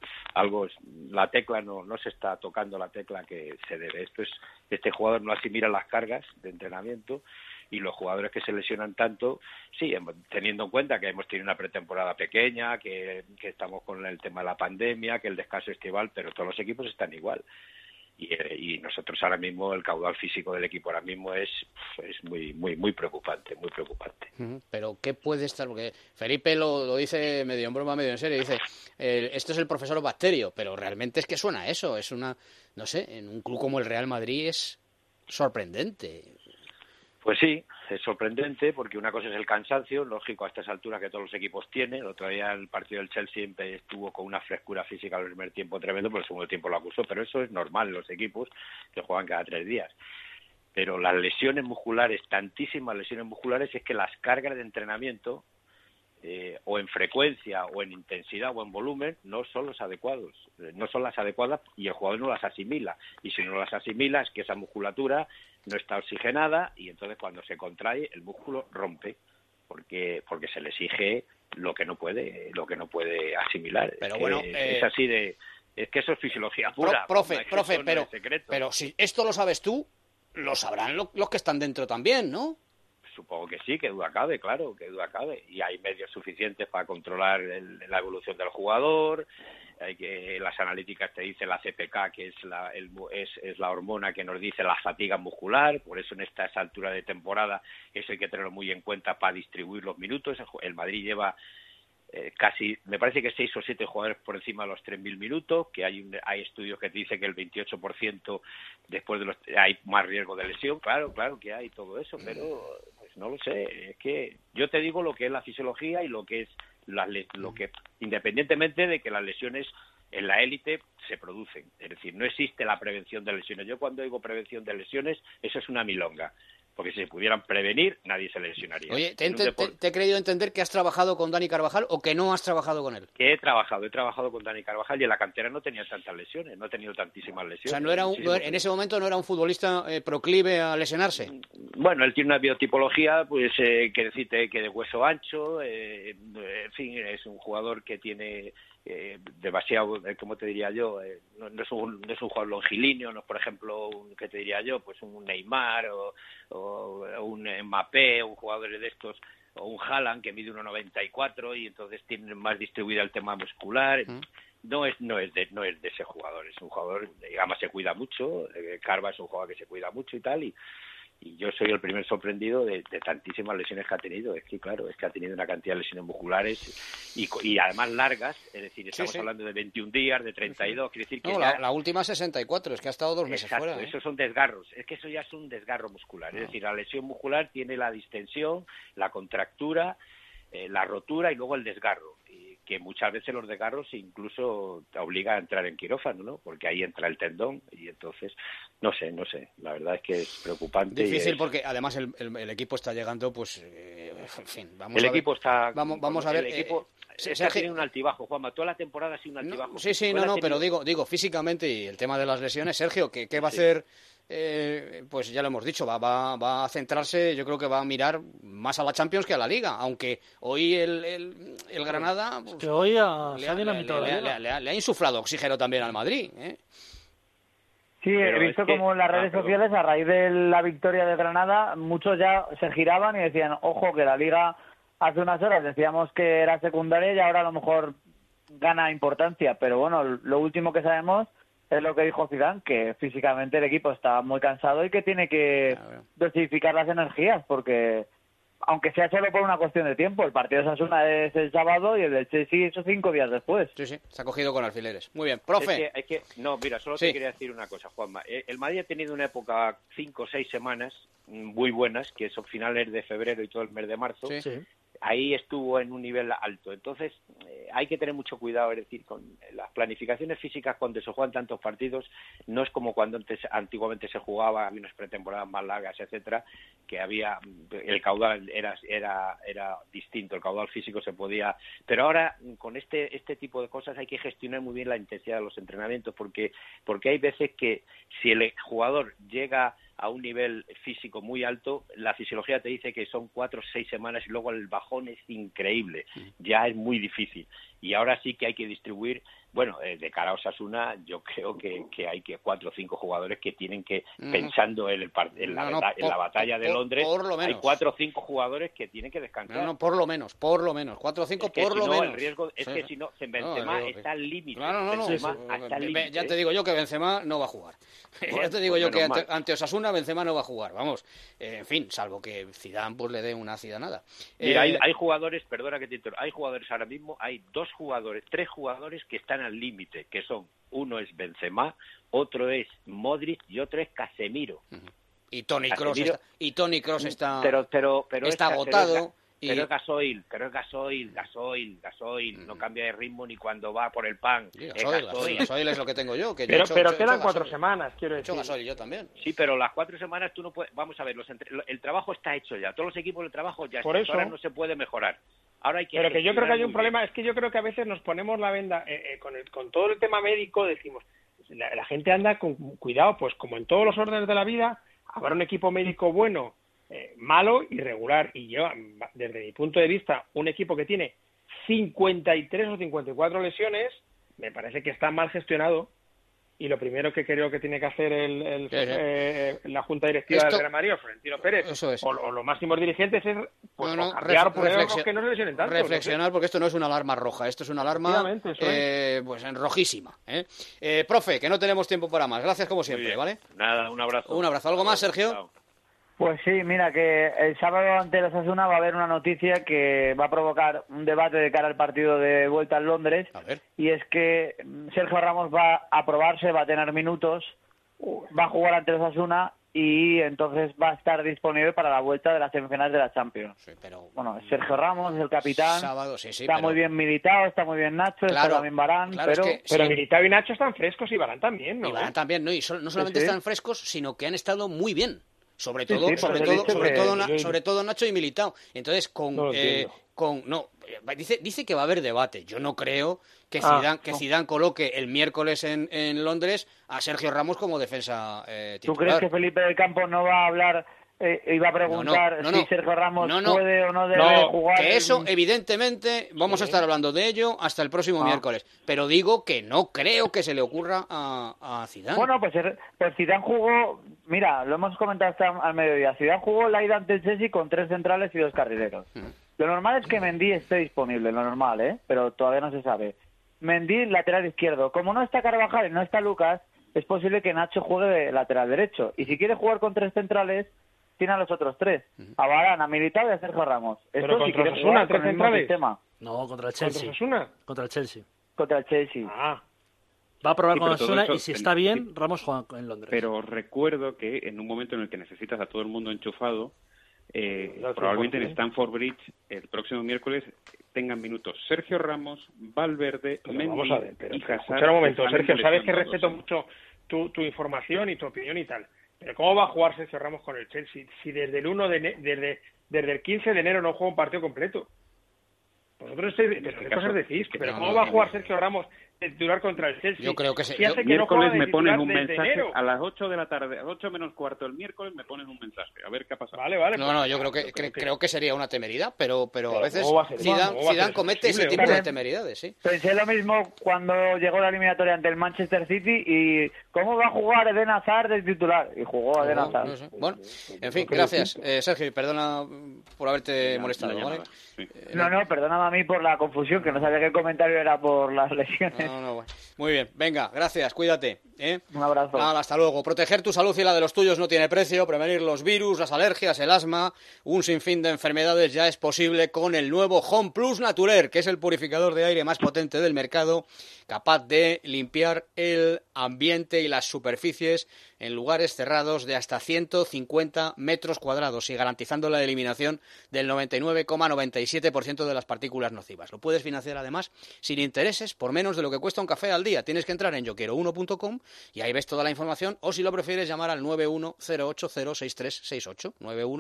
la tecla no se está tocando la tecla que se debe. Este jugador no asimila las cargas de entrenamiento. Y los jugadores que se lesionan tanto, sí, teniendo en cuenta que hemos tenido una pretemporada pequeña, que estamos con el tema de la pandemia, que el descanso estival, pero todos los equipos están igual. Y nosotros ahora mismo, el caudal físico del equipo ahora mismo es muy muy muy preocupante, muy preocupante. Pero ¿qué puede estar? Porque Felipe lo dice medio en broma, medio en serio, dice, esto es el profesor Bacterio, pero realmente es que suena a eso, es una, no sé, en un club como el Real Madrid es sorprendente. Pues sí, es sorprendente porque una cosa es el cansancio, lógico a estas alturas que todos los equipos tienen. El otro día el partido del Chelsea estuvo con una frescura física al primer tiempo tremendo, pero el segundo tiempo lo acusó, pero eso es normal en los equipos que juegan cada 3 días. Pero las lesiones musculares, tantísimas lesiones musculares, es que las cargas de entrenamiento, o en frecuencia, o en intensidad, o en volumen, no son las adecuadas y el jugador no las asimila. Y si no las asimila es que esa musculatura no está oxigenada y entonces cuando se contrae el músculo rompe porque se le exige lo que no puede asimilar. Pero bueno, es así de, es que eso es fisiología pura. Profe, pero si esto lo sabes tú, lo sabrán los que están dentro también, ¿no? Supongo que sí, que duda cabe, claro, que duda cabe. Y hay medios suficientes para controlar la evolución del jugador. Hay que las analíticas te dicen la CPK, que es la hormona que nos dice la fatiga muscular. Por eso en esta altura de temporada eso hay que tenerlo muy en cuenta para distribuir los minutos. El Madrid lleva casi, me parece que 6 o 7 jugadores por encima de los 3.000 minutos, que hay estudios que te dicen que el 28% después de hay más riesgo de lesión, claro que hay todo eso, pero pues no lo sé, es que yo te digo lo que es la fisiología y lo que es lo que, independientemente de que las lesiones en la élite se producen, es decir, no existe la prevención de lesiones. Yo cuando digo prevención de lesiones, eso es una milonga. Porque si se pudieran prevenir, nadie se lesionaría. Oye, te he creído entender que has trabajado con Dani Carvajal o que no has trabajado con él. Que he trabajado con Dani Carvajal y en la cantera no tenía tantas lesiones, no ha tenido tantísimas lesiones. O sea, en ese momento no era un futbolista proclive a lesionarse. Bueno, él tiene una biotipología, pues, que decirte que de hueso ancho, en fin, es un jugador que tiene demasiado, ¿cómo te diría yo? No es un jugador longilíneo, no es, por ejemplo, ¿qué te diría yo? Pues un Neymar o un Mbappé, un jugador de estos, o un Haaland que mide 1,94 y entonces tiene más distribuido el tema muscular. No es de ese jugador, es un jugador, digamos, se cuida mucho. Carva es un jugador que se cuida mucho y tal, y yo soy el primer sorprendido de tantísimas lesiones que ha tenido. Es que, claro, es que ha tenido una cantidad de lesiones musculares y además largas, es decir, estamos hablando de 21 días, de 32, quiere decir que no, la última 64, es que ha estado 2 meses fuera. Esos son desgarros, es que eso ya es un desgarro muscular, es decir, la lesión muscular tiene la distensión, la contractura, la rotura y luego el desgarro, y que muchas veces los desgarros incluso te obligan a entrar en quirófano, ¿no? Porque ahí entra el tendón y entonces, no sé, la verdad es que es preocupante. Difícil porque además el equipo está llegando, pues, en fin, vamos el a ver. Equipo está, vamos a ver. El equipo está teniendo un altibajo, Juanma, toda la temporada ha sido un altibajo. Pero digo, físicamente y el tema de las lesiones, Sergio, ¿qué va a hacer? Pues ya lo hemos dicho, va a centrarse, yo creo que va a mirar más a la Champions que a la Liga, aunque hoy el Granada pues, que hoy le ha insuflado oxígeno también al Madrid, ¿eh? Sí, he visto como en las redes sociales, a raíz de la victoria de Granada, muchos ya se giraban y decían, ojo, que la Liga hace unas horas decíamos que era secundaria y ahora a lo mejor gana importancia, pero bueno, lo último que sabemos es lo que dijo Zidane, que físicamente el equipo está muy cansado y que tiene que dosificar las energías, porque aunque sea solo por una cuestión de tiempo, el partido de Osasuna es el sábado y el del Chelsea es 5 días después. Sí, se ha cogido con alfileres. Muy bien, profe. No, mira, solo te quería decir una cosa, Juanma. El Madrid ha tenido una época, 5 o 6 semanas muy buenas, que son finales de febrero y todo el mes de marzo. Sí. Ahí estuvo en un nivel alto. Entonces, hay que tener mucho cuidado, es decir, con las planificaciones físicas cuando se juegan tantos partidos, no es como cuando antiguamente se jugaba, había unas pretemporadas más largas, etcétera, que había, el caudal era distinto, el caudal físico se podía, pero ahora con este tipo de cosas hay que gestionar muy bien la intensidad de los entrenamientos, porque hay veces que si el jugador llega a un nivel físico muy alto, la fisiología te dice que son 4 o 6 semanas y luego el bajón es increíble, ya es muy difícil. Y ahora sí que hay que distribuir, bueno, de cara a Osasuna, yo creo que hay que 4 o 5 jugadores que tienen que, pensando en la batalla de Londres, por lo menos. Hay 4 o 5 jugadores que tienen que descansar. No, por lo menos, 4 o 5 por lo menos. El riesgo es que si no, Benzema está al límite. Ya te digo yo que Benzema no va a jugar. Ya te digo yo que ante Osasuna Benzema no va a jugar, vamos. En fin, salvo que Zidane pues le dé una cidanada. Mira, hay jugadores, perdona que te interrumpa, hay jugadores ahora mismo, hay 3 jugadores que están al límite, que son, uno es Benzema, otro es Modric y otro es Casemiro. Y Toni Kroos está agotado. Pero es gasoil, no cambia de ritmo ni cuando va por el pan. Sí, gasoil es lo que tengo yo. Pero quedan 4 semanas, quiero decir. He hecho gasoil yo también. Sí, pero las 4 semanas tú no puedes... Vamos a ver, el trabajo está hecho ya. Todos los equipos del trabajo ya por está. eso. Ahora no se puede mejorar. Ahora hay que... Pero que yo creo que hay un problema, es que yo creo que a veces nos ponemos la venda con todo el tema médico, decimos, la gente anda con cuidado, pues como en todos los órdenes de la vida, habrá un equipo médico bueno, malo y regular, y yo, desde mi punto de vista, un equipo que tiene 53 o 54 lesiones, me parece que está mal gestionado, y lo primero que creo que tiene que hacer la Junta Directiva del Real Madrid, Florentino Pérez, o los máximos dirigentes, es cambiar por euros que no se lesionen tanto. Reflexionar, porque esto no es una alarma roja, esto es una alarma pues rojísima. Profe, que no tenemos tiempo para más. Gracias como siempre, ¿vale? Nada, un abrazo. Un abrazo. ¿Algo más, Sergio? Chao. Pues sí, mira que el sábado ante el Osasuna va a haber una noticia que va a provocar un debate de cara al partido de vuelta en Londres, y es que Sergio Ramos va a probarse, va a tener minutos, va a jugar ante el Osasuna y entonces va a estar disponible para la vuelta de las semifinales de la Champions. Sí, pero... Bueno, Sergio Ramos es el capitán, sábado, está muy bien Militao, está muy bien Nacho, Claro, está también Varane, claro, pero... es que Pero sí. Militao y Nacho están frescos y Varane también, ¿no? Y Varane también, ¿no? Y no solamente Sí, sí. están frescos, sino que han estado muy bien. Sobre Sí, todo, sí, sobre por todo, eso he sobre dicho todo, que- sobre todo Nacho y Militao. Entonces, dice que va a haber debate. Yo no creo que Zidane coloque el miércoles en Londres a Sergio Ramos como defensa titular. ¿Tú crees que Felipe del Campo no va a hablar y va a preguntar si Sergio Ramos puede o no debe jugar? Que eso, evidentemente, vamos a estar hablando de ello hasta el próximo miércoles. Pero digo que no creo que se le ocurra a Zidane. Bueno, pues Zidane jugó, mira, lo hemos comentado hasta al mediodía, Zidane jugó la ida ante el Chelsea con 3 centrales y 2 carrileros. Lo normal es que Mendy esté disponible, lo normal, pero todavía no se sabe. Mendy, lateral izquierdo. Como no está Carvajal y no está Lucas, es posible que Nacho juegue de lateral derecho. Y si quiere jugar con 3 centrales, tiene a los otros 3. A Varane, a Militao y a Sergio Ramos. Pero Esto si contra quiere Osasuna, jugar 3 con el mismo centrales. sistema. No, contra el Chelsea. ¿Contra Osasuna? Contra el Chelsea. Contra el Chelsea. Va a probar Sí, con pero todo Osasuna eso y si está bien, Ramos juega en Londres. Pero recuerdo que en un momento en el que necesitas a todo el mundo enchufado, probablemente en Stamford Bridge el próximo miércoles tengan minutos Sergio Ramos, Valverde, Mendy Vamos a ver, pero y Hazard. escucha un momento, están Sergio, sabes que lesionados, respeto mucho tu información y tu opinión y tal, pero ¿cómo va a jugar Sergio Ramos con el Chelsea si desde el 15 de enero no juega un partido completo? Vosotros ¿qué cosas decís? Pero ¿cómo va a jugar Sergio Ramos titular contra el Chelsea? Yo creo que sí. Si hace que no miércoles juega de me ponen un titular desde mensaje enero. a las 8 de la tarde, a las 8 menos cuarto el miércoles me ponen un mensaje, a ver qué ha pasado. Vale. No, yo creo que sería una temeridad, pero a veces ¿cómo va a ser? ¿Cómo va a Zidane ser comete ese posible? tipo de temeridades, sí. Pensé lo mismo cuando llegó la eliminatoria ante el Manchester City y ¿cómo va a jugar Eden Hazard del titular? Y jugó Eden Hazard. No sé. Bueno, en fin, gracias. Sergio, perdona por haberte molestado, ¿vale? No, perdóname a mí por la confusión, que no sabía que el comentario era por las lesiones. Bueno. Muy bien, venga, gracias, cuídate. Un abrazo. Hasta luego. Proteger tu salud y la de los tuyos no tiene precio. Prevenir los virus, las alergias, el asma, un sinfín de enfermedades ya es posible con el nuevo Home Plus Naturer, que es el purificador de aire más potente del mercado, capaz de limpiar el ambiente y las superficies en lugares cerrados de hasta 150 metros cuadrados y garantizando la eliminación del 99,97% de las partículas nocivas. Lo puedes financiar además sin intereses por menos de lo que cuesta un café al día. Tienes que entrar en yoquiero1.com y ahí ves toda la información, o si lo prefieres llamar al 910806368,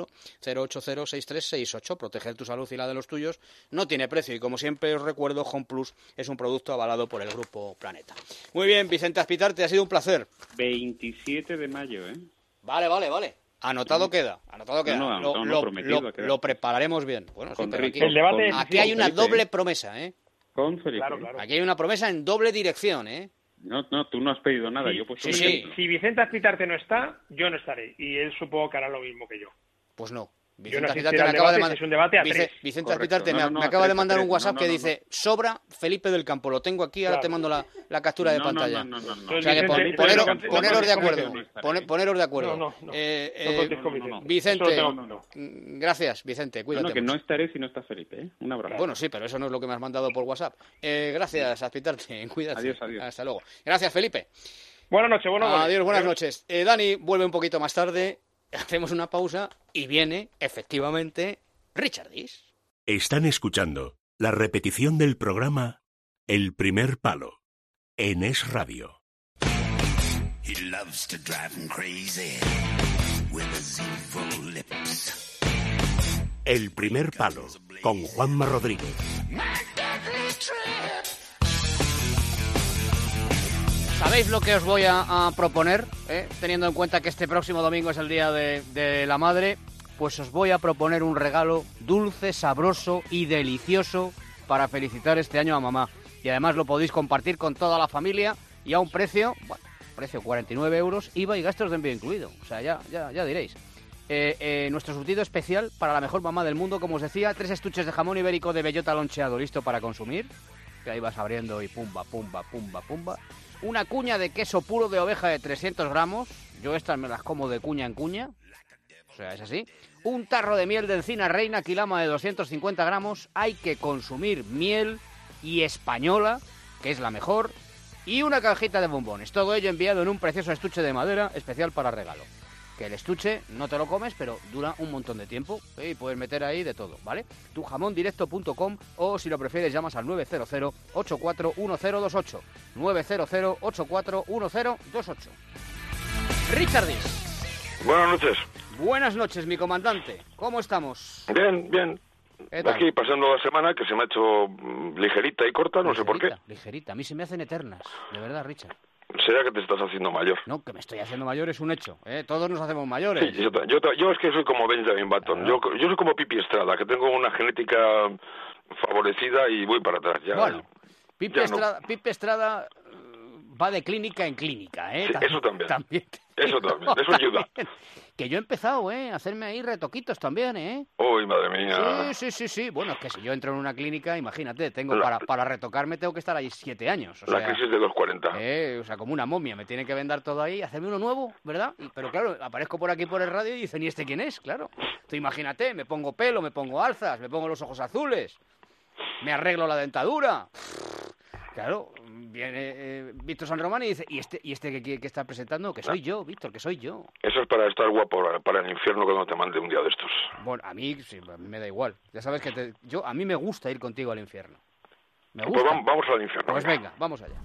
910806368. Proteger tu salud y la de los tuyos no tiene precio y, como siempre os recuerdo, Home Plus es un producto avalado por el Grupo Planeta. Muy bien, Vicente Azpitarte, ha sido un placer. 27 de mayo, ¿eh? Vale. Anotado queda. Lo prepararemos bien. Bueno, sí, pero aquí hay una doble promesa, ¿eh? Con Felipe. Claro. Aquí hay una promesa en doble dirección, ¿eh? No, tú no has pedido nada. Yo pues Sí. Si Vicente Azpitarte no está, yo no estaré. Y él supongo que hará lo mismo que yo. Pues no. Yo no Vicente asistiré Azpitarte al me acaba de debate, mandar. si es un debate a tres. Vicente Correcto. Azpitarte No, me acaba de mandar un no, WhatsApp que no. dice: sobra Felipe del Campo. Lo tengo aquí, ahora te mando la captura de pantalla. No. O sea que poneros de acuerdo. Poneros de acuerdo. No. Vicente, No. gracias, Vicente. Cuídate. No, que no estaré si no está Felipe, ¿eh? Un abrazo. Bueno, sí, pero eso no es lo que me has mandado por WhatsApp. Gracias, Azpitarte. Cuídate. Adiós. Hasta luego. Gracias, Felipe. Buenas noches, Adiós, buenas noches. Dani vuelve un poquito más tarde. Hacemos una pausa y viene, efectivamente, Richard Dis. Están escuchando la repetición del programa El Primer Palo en Es Radio. He loves to drive him crazy with his evil lips. El Primer Palo con Juanma Rodríguez. ¿Sabéis lo que os voy a proponer? Teniendo en cuenta que este próximo domingo es el Día de la Madre, pues os voy a proponer un regalo dulce, sabroso y delicioso para felicitar este año a mamá. Y además lo podéis compartir con toda la familia y a un precio, precio 49 euros, IVA y gastos de envío incluido. O sea, ya diréis. Nuestro surtido especial para la mejor mamá del mundo, como os decía, 3 estuches de jamón ibérico de bellota loncheado listo para consumir, que ahí vas abriendo y pumba. Una cuña de queso puro de oveja de 300 gramos, yo estas me las como de cuña en cuña. o sea, es así. Un tarro de miel de encina reina Quilama de 250 gramos. Hay que consumir miel y española, que es la mejor, y una cajita de bombones. Todo ello enviado en un precioso estuche de madera especial para regalo. Que el estuche no te lo comes, pero dura un montón de tiempo y puedes meter ahí de todo, ¿vale? Tujamondirecto.com o si lo prefieres llamas al 900-841028. 900-841028. Richard Dis. Buenas noches. Buenas noches, mi comandante. ¿Cómo estamos? Bien, bien. Aquí pasando la semana que se me ha hecho ligerita y corta, no sé por qué. Ligerita. A mí se me hacen eternas, de verdad, Richard. Será que te estás haciendo mayor. No, que me estoy haciendo mayor es un hecho, ¿eh? Todos nos hacemos mayores. Sí, yo es que soy como Benjamin Button. Yo soy como Pipi Estrada, que tengo una genética favorecida y voy para atrás. Ya, bueno, Pipi Estrada va de clínica en clínica, ¿eh? Sí, eso también. Eso también, eso ayuda. Que yo he empezado, a hacerme ahí retoquitos también, ¿eh? Uy, madre mía. Sí. Bueno, es que si yo entro en una clínica, imagínate, para retocarme tengo que estar ahí 7 años. La crisis de los 40. O sea, como una momia, me tiene que vendar todo ahí, hacerme uno nuevo, ¿verdad? Pero claro, aparezco por aquí por el radio y dicen, ¿y este quién es? Claro. Tú imagínate, me pongo pelo, me pongo alzas, me pongo los ojos azules, me arreglo la dentadura. Claro, viene Víctor San Román y dice, ¿y este que está presentando? Que soy yo, Víctor, que soy yo. Eso es para estar guapo, para el infierno cuando te mande un día de estos. Bueno, a mí me da igual. Ya sabes que a mí me gusta ir contigo al infierno. Me gusta. Pues vamos al infierno. Pues venga, vamos allá.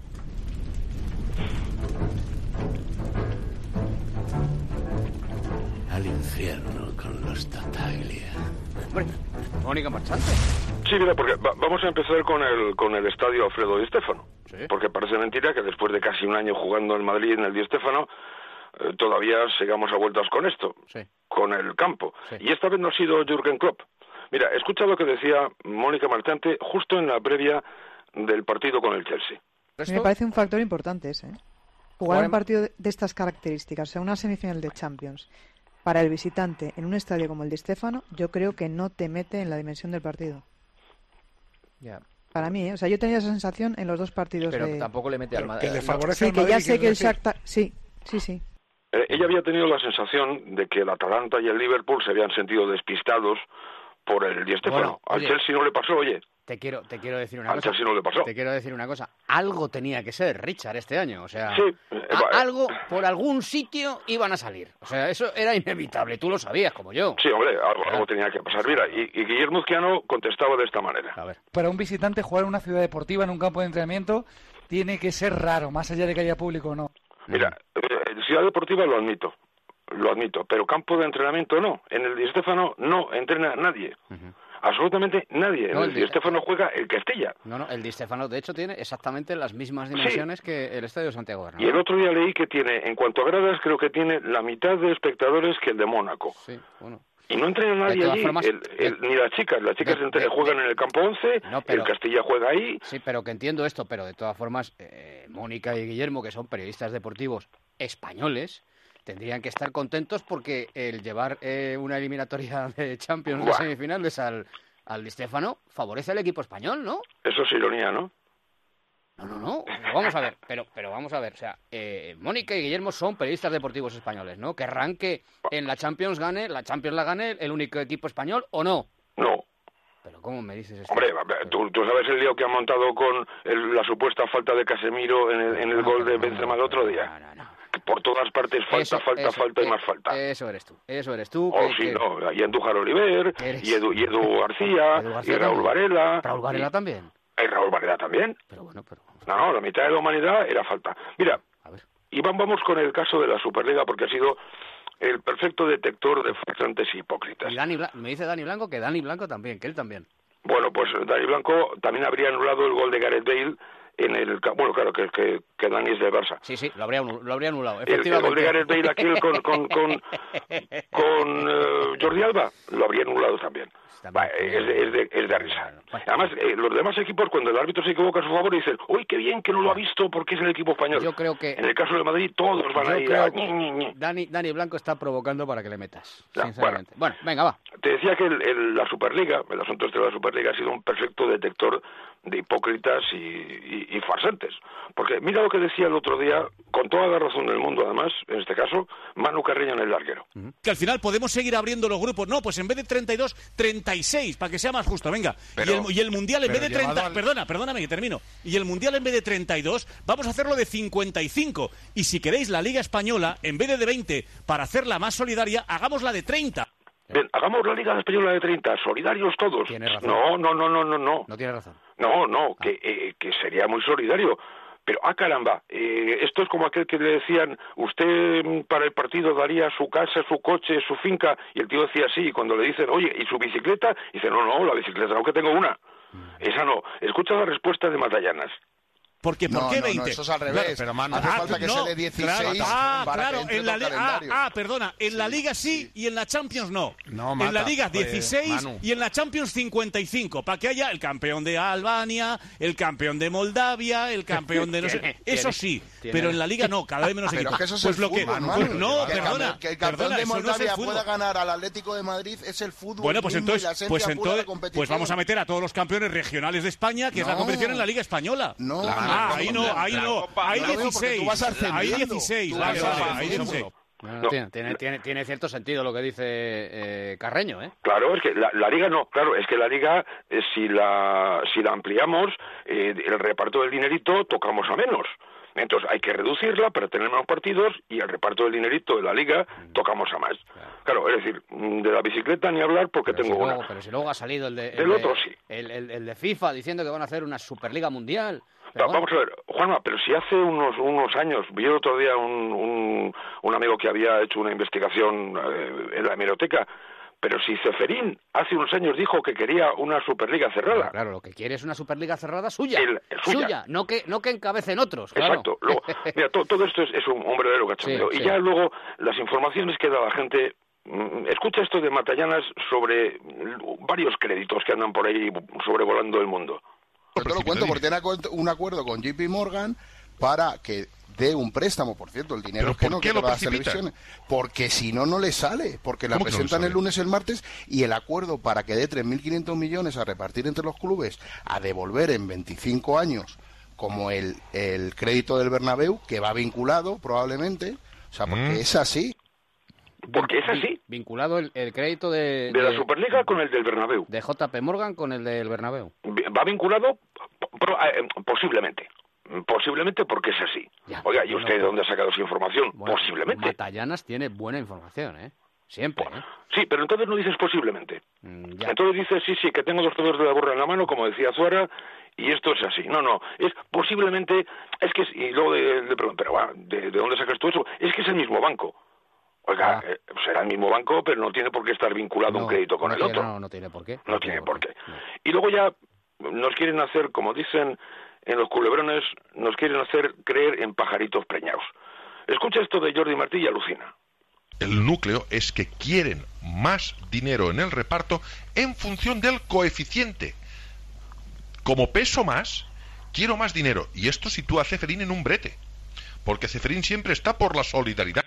Al infierno con los Tattaglia. Hombre, Mónica Marchante. Sí, mira, porque vamos a empezar con el estadio Alfredo Di Stéfano. ¿Sí? Porque parece mentira que después de casi un año jugando en Madrid en el Di Stéfano, todavía sigamos a vueltas con esto, con el campo. Sí. Y esta vez no ha sido Jürgen Klopp. Mira, escucha lo que decía Mónica Marchante justo en la previa del partido con el Chelsea. Me parece un factor importante ese, ¿eh? Jugar un partido de estas características, o sea, una semifinal de Champions, para el visitante en un estadio como el Di Stéfano, yo creo que no te mete en la dimensión del partido. Ya. Para mí, o sea, yo tenía esa sensación en los dos partidos. Pero tampoco le mete al Madrid. Que le favorece al Madrid. Sí, que ya sé que el Shakhtar... Sí. Ella había tenido la sensación de que el Atalanta y el Liverpool se habían sentido despistados por el Di Stéfano. Al Chelsea no le pasó, oye. Te quiero decir una cosa. Al Chelsea no le pasó. Te quiero decir una cosa. Algo tenía que ser, Richard, este año. O sea, sí, algo por algún sitio iban a salir. O sea, eso era inevitable. Tú lo sabías, como yo. Sí, hombre, algo tenía que pasar. Mira, y Guillermo Uzquiano contestaba de esta manera. A ver. Para un visitante jugar en una ciudad deportiva, en un campo de entrenamiento, tiene que ser raro, más allá de que haya público o no. Mira, ciudad deportiva lo admito, pero campo de entrenamiento no. En el Di Stéfano no entrena nadie. Absolutamente nadie. En el Di Stéfano juega el Castilla. No, el Di Stéfano de hecho tiene exactamente las mismas dimensiones que el Estadio de Santiago Bernabéu. Y el otro día leí que tiene, en cuanto a gradas, creo que tiene la mitad de espectadores que el de Mónaco. Sí, bueno. Y no entrena nadie allí, formas, ni las chicas juegan en el campo 11, el Castilla juega ahí. Sí, pero que entiendo esto, pero de todas formas, Mónica y Guillermo, que son periodistas deportivos españoles, tendrían que estar contentos porque el llevar una eliminatoria de Champions de semifinales al Di Stéfano favorece al equipo español, ¿no? Eso es ironía, ¿no? No, vamos a ver, pero vamos a ver, o sea, Mónica y Guillermo son periodistas deportivos españoles, ¿no? ¿Querrán que en la Champions la gane el único equipo español o no? No. ¿Pero cómo me dices esto? Hombre, tú sabes el lío que han montado con la supuesta falta de Casemiro en el gol de Benzema el otro día. No. Por todas partes falta y más falta. Eso eres tú. No, y Andújar Oliver, y Edu García, y Raúl Varela. ¿Raúl Varela también? Raúl Varela también. Pero bueno. No, la mitad de la humanidad era falta. Mira, y vamos con el caso de la Superliga, porque ha sido el perfecto detector de farsantes y hipócritas. Y me dice Dani Blanco que Dani Blanco también, que él también. Bueno, pues Dani Blanco también habría anulado el gol de Gareth Bale en el... Bueno, claro, que Dani es del Barça. Sí, lo habría anulado, efectivamente. El gol de Gareth Bale aquel con Jordi Alba lo habría anulado también. Es de risa. Además, los demás equipos, cuando el árbitro se equivoca a su favor, dicen, uy, qué bien que no lo ha visto porque es el equipo español. Yo creo que... En el caso de Madrid, todos van a ir a... Dani Blanco está provocando para que le metas, sinceramente. Bueno, venga, va. Te decía que la Superliga, el asunto este de la Superliga ha sido un perfecto detector de hipócritas y y farsantes. Porque mira lo que decía el otro día, con toda la razón del mundo además, en este caso, Manu Carreño en el larguero. Que al final podemos seguir abriendo los grupos. No, pues en vez de 32, 36, para que sea más justo, venga. Y el Mundial en vez de 30... Perdóname que termino. Y el Mundial en vez de 32, vamos a hacerlo de 55. Y si queréis la Liga Española, en vez de 20, para hacerla más solidaria, hagámosla de 30. Bien, hagamos la Liga Española de 30, solidarios todos. Tiene razón. No. No tiene razón. No, que sería muy solidario. Pero, caramba, esto es como aquel que le decían, usted para el partido daría su casa, su coche, su finca, y el tío decía sí, y cuando le dicen, oye, ¿y su bicicleta? Dice, no, la bicicleta, aunque tengo una. Esa no. Escucha la respuesta de Matallanas. Porque ¿por qué 20? No, eso es al revés. Pero Manu, hace falta que se dé 16 para que entre en la calendario. Perdona, en la Liga sí y en la Champions no. Mata, en la Liga 16 Manu. y en la Champions 55, para que haya el campeón de Albania, el campeón de Moldavia, el campeón de no sé, eso sí, pero en la Liga no, cada vez menos Pero equipos. que eso es pues el lo fútbol, que Manu. no, perdona, que el campeón de eso no es el Moldavia fútbol. pueda ganar al Atlético de Madrid es el fútbol. Bueno, pues mismo y la entonces, esencia pura de la competición. pues vamos a meter a todos los campeones regionales de España, que es la competición en la Liga Española. No, ahí no. Hay 16. Hay 16. Vale, hay 16. Tiene cierto sentido lo que dice Carreño, ¿eh? Claro, es que la Liga no, claro, es que la Liga, si la ampliamos, el reparto del dinerito tocamos a menos. Entonces hay que reducirla para tener menos partidos y el reparto del dinerito de la Liga tocamos a más. Claro, es decir, de la bicicleta ni hablar porque tengo una. Pero si luego ha salido el de FIFA diciendo que van a hacer una Superliga Mundial. Vamos a ver, Juanma, pero si hace unos años, vi el otro día un amigo que había hecho una investigación en la hemeroteca, pero si Ceferín hace unos años dijo que quería una Superliga cerrada. Claro, lo que quiere es una Superliga cerrada suya. Suya, no que encabecen otros. Claro. Exacto. Luego, mira, todo esto es un verdadero cachondeo. Sí. Y ya luego, las informaciones que da la gente... Escucha esto de Matallanas sobre varios créditos que andan por ahí sobrevolando el mundo. Yo te lo cuento porque tiene un acuerdo con JP Morgan para que dé un préstamo, por cierto, el dinero que no queda para las televisiones. Porque si no, no le sale. Porque la presentan el lunes, el martes, y el acuerdo para que dé 3.500 millones a repartir entre los clubes, a devolver en 25 años, como el crédito del Bernabéu, que va vinculado probablemente. O sea, porque es así. Porque es así. Vinculado el crédito de la Superliga con el del Bernabéu. De JP Morgan con el del Bernabéu. Va vinculado posiblemente. Posiblemente porque es así. Oiga, ¿y usted de dónde ha sacado esa información? Posiblemente. Matallanas tiene buena información, ¿eh? Siempre, ¿eh? Sí, pero entonces no dices posiblemente. Entonces dices, sí, que tengo 2 dedos de la burra en la mano, como decía Zuara, y esto es así. No, es posiblemente... Es que... Y luego le pregunto, pero ¿de dónde sacas tú eso? Es que es el mismo banco. Oiga, será el mismo banco, pero no tiene por qué estar vinculado un crédito con el otro. No tiene por qué. No tiene por qué. Y luego ya nos quieren hacer, como dicen en los culebrones, nos quieren hacer creer en pajaritos preñados. Escucha esto de Jordi Martí y alucina. El núcleo es que quieren más dinero en el reparto en función del coeficiente. Como peso más, quiero más dinero. Y esto sitúa a Ceferín en un brete. Porque Ceferín siempre está por la solidaridad.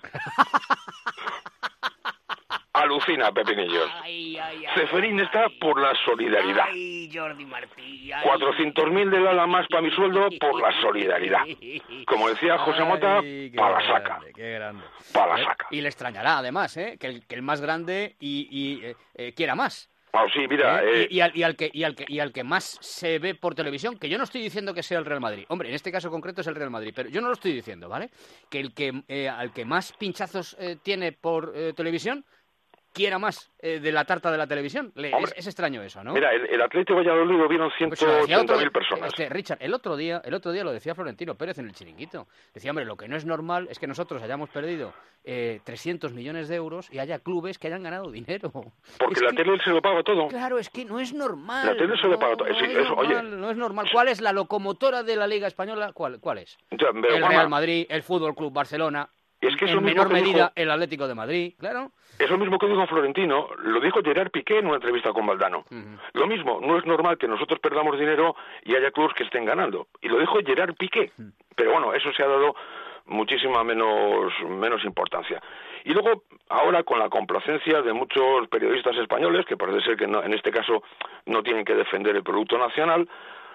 Alucina, Pepinillos. Ceferín está por la solidaridad. Jordi Martí. 400.000 de ala más para mi sueldo por la solidaridad. Como decía José Mota, para la saca. Qué grande. Para la saca. Y le extrañará, además, que el más grande quiera más. Sí, mira, y al que más se ve por televisión, que yo no estoy diciendo que sea el Real Madrid. Hombre, en este caso concreto es el Real Madrid, pero yo no lo estoy diciendo, ¿vale? Que al que más pinchazos tiene por televisión quiera más de la tarta de la televisión. Es extraño eso, ¿no? Mira, el Atlético Valladolid lo vieron 180.000 personas. Richard, el otro día lo decía Florentino Pérez en el Chiringuito. Decía, hombre, lo que no es normal es que nosotros hayamos perdido 300 millones de euros y haya clubes que hayan ganado dinero. Porque la tele se lo paga todo. Claro, es que no es normal. La tele se lo paga todo. No es normal. ¿Cuál es la locomotora de la Liga Española? ¿Cuál es? El Real Madrid, el Fútbol Club Barcelona, es que en menor medida el Atlético de Madrid, claro. Eso mismo que dijo Florentino, lo dijo Gerard Piqué en una entrevista con Valdano. Lo mismo, no es normal que nosotros perdamos dinero y haya clubes que estén ganando. Y lo dijo Gerard Piqué. Pero bueno, eso se ha dado muchísima menos importancia. Y luego, ahora con la complacencia de muchos periodistas españoles, que parece ser que en este caso no tienen que defender el producto nacional,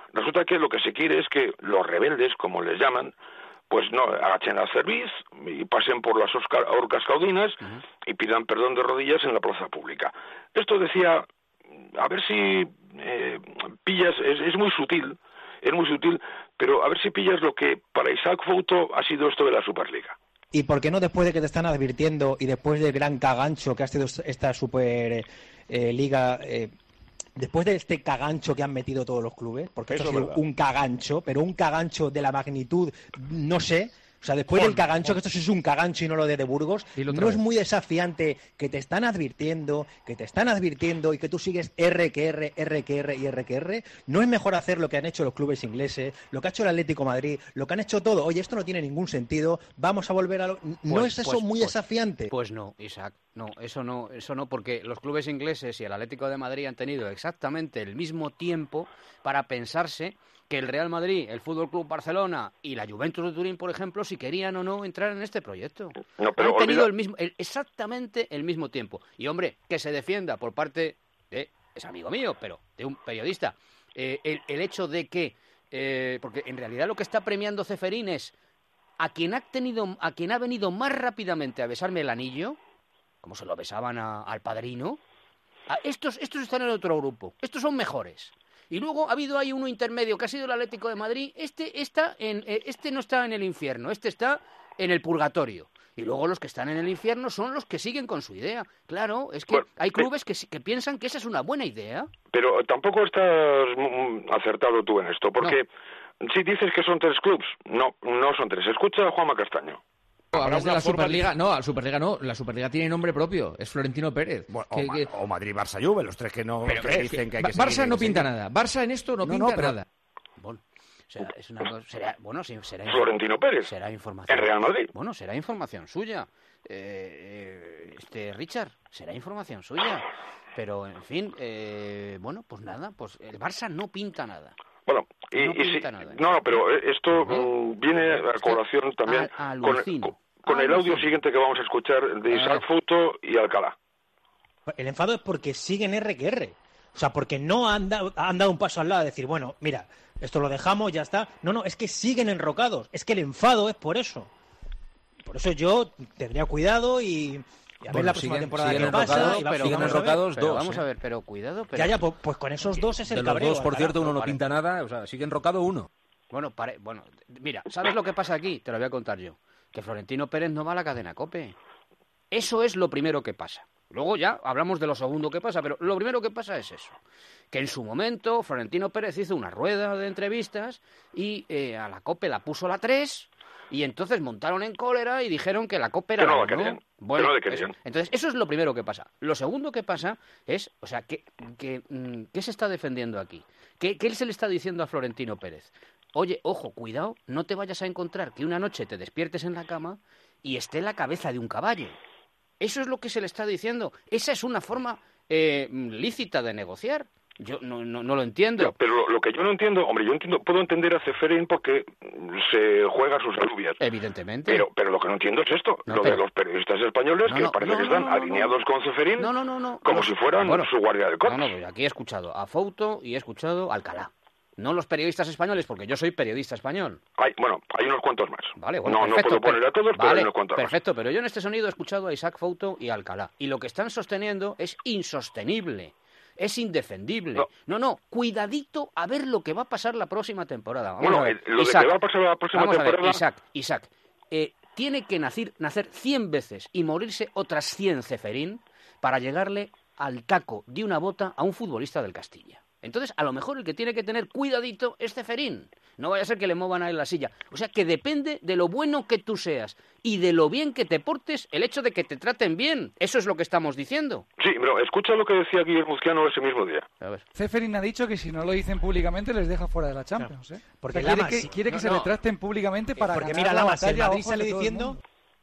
Resulta que lo que se quiere es que los rebeldes, como les llaman, pues no agachen la cerviz y pasen por las horcas caudinas y pidan perdón de rodillas en la plaza pública. Esto decía, a ver si pillas, es muy sutil, pero a ver si pillas lo que para Isaac Fouto ha sido esto de la Superliga. ¿Y por qué no, después de que te están advirtiendo y después del gran cagancho que ha sido esta Superliga, después de este cagancho que han metido todos los clubes, porque esto ha sido un cagancho, pero un cagancho de la magnitud, no sé, o sea, después del cagancho, que esto sí es un cagancho y no lo de Burgos, no es muy desafiante que te están advirtiendo y que tú sigues R que R. ¿No es mejor hacer lo que han hecho los clubes ingleses, lo que ha hecho el Atlético de Madrid, lo que han hecho todo? Oye, esto no tiene ningún sentido, vamos a volver a lo... ¿No es eso muy desafiante? Pues no, Isaac, no, eso no, porque los clubes ingleses y el Atlético de Madrid han tenido exactamente el mismo tiempo para pensarse que el Real Madrid, el Fútbol Club Barcelona y la Juventus de Turín, por ejemplo, si querían o no entrar en este proyecto. No, pero han tenido exactamente el mismo tiempo. Y, hombre, que se defienda por parte de, es amigo mío, pero de un periodista, el hecho de que, porque en realidad lo que está premiando Ceferín es a quien ha venido más rápidamente a besarme el anillo, como se lo besaban al padrino, estos están en otro grupo, estos son mejores. Y luego ha habido ahí uno intermedio que ha sido el Atlético de Madrid. Este no está en el infierno, este está en el purgatorio. Y luego los que están en el infierno son los que siguen con su idea. Claro, es que hay clubes que piensan que esa es una buena idea. Pero tampoco estás acertado tú en esto, porque si dices que son 3 clubs, no son 3. Escucha a Juanma Castaño. Hablas de la Superliga, la Superliga tiene nombre propio, es Florentino Pérez. Bueno, o Madrid-Barça-Juve, los 3 que dicen que hay que Barça seguir no pinta nada, Barça en esto no pinta nada. Bueno, es una cosa, será Florentino Pérez, será información. En Real Madrid. Bueno, será información suya. Richard, será información suya. Pero, en fin, bueno, pues nada, pues el Barça no pinta nada. Bueno, pero esto viene a colación también con el audio siguiente que vamos a escuchar de Isaac Fouto y Alcalá. El enfado es porque siguen R que R. O sea, porque no han dado un paso al lado de decir, bueno, mira, esto lo dejamos, ya está. No, es que siguen enrocados. Es que el enfado es por eso. Por eso yo tendría cuidado y a ver la próxima temporada que pasa. Siguen enrocados dos. Vamos a ver, pero cuidado. Pero... Ya, pues con esos dos es el cabreo. De los dos, por cierto, uno no pinta nada, o sea, sigue enrocado uno. Bueno, mira, ¿sabes lo que pasa aquí? Te lo voy a contar yo. Que Florentino Pérez no va a la cadena COPE. Eso es lo primero que pasa. Luego ya hablamos de lo segundo que pasa, pero lo primero que pasa es eso. Que en su momento Florentino Pérez hizo una rueda de entrevistas y a la COPE la puso la 3... Y entonces montaron en cólera y dijeron que la COPE era no la querían. Bueno, entonces eso es lo primero que pasa. Lo segundo que pasa es, o sea, ¿qué se está defendiendo aquí? ¿Qué se le está diciendo a Florentino Pérez? Oye, ojo, cuidado, no te vayas a encontrar que una noche te despiertes en la cama y esté la cabeza de un caballo. Eso es lo que se le está diciendo. Esa es una forma lícita de negociar. Yo no lo entiendo. Pero lo que yo no entiendo, puedo entender a Ceferín porque se juega sus alubias. Evidentemente. Pero lo que no entiendo es esto, de los periodistas españoles que parece que están alineados con Ceferín como si fueran su guardia del corps. Pues aquí he escuchado a Fouto y he escuchado a Alcalá. No los periodistas españoles, porque yo soy periodista español. Hay unos cuantos más. Vale, bueno, no puedo poner a todos, pero hay unos cuantos más. Perfecto, pero yo en este sonido he escuchado a Isaac Fouto y a Alcalá. Y lo que están sosteniendo es insostenible. Es indefendible. No, cuidadito a ver lo que va a pasar la próxima temporada. Lo de que va a pasar la próxima temporada... Isaac, tiene que nacer 100 veces y morirse otras 100 Ceferín para llegarle al taco de una bota a un futbolista del Castilla. Entonces, a lo mejor el que tiene que tener cuidadito es Ceferín. No vaya a ser que le muevan a él la silla. O sea, que depende de lo bueno que tú seas y de lo bien que te portes el hecho de que te traten bien. Eso es lo que estamos diciendo. Sí, pero escucha lo que decía Guillermo Uzquiano ese mismo día. A ver. Ceferín ha dicho que si no lo dicen públicamente les deja fuera de la Champions. Porque quiere que se retraten públicamente para porque mira, Lamas, el Madrid sale diciendo...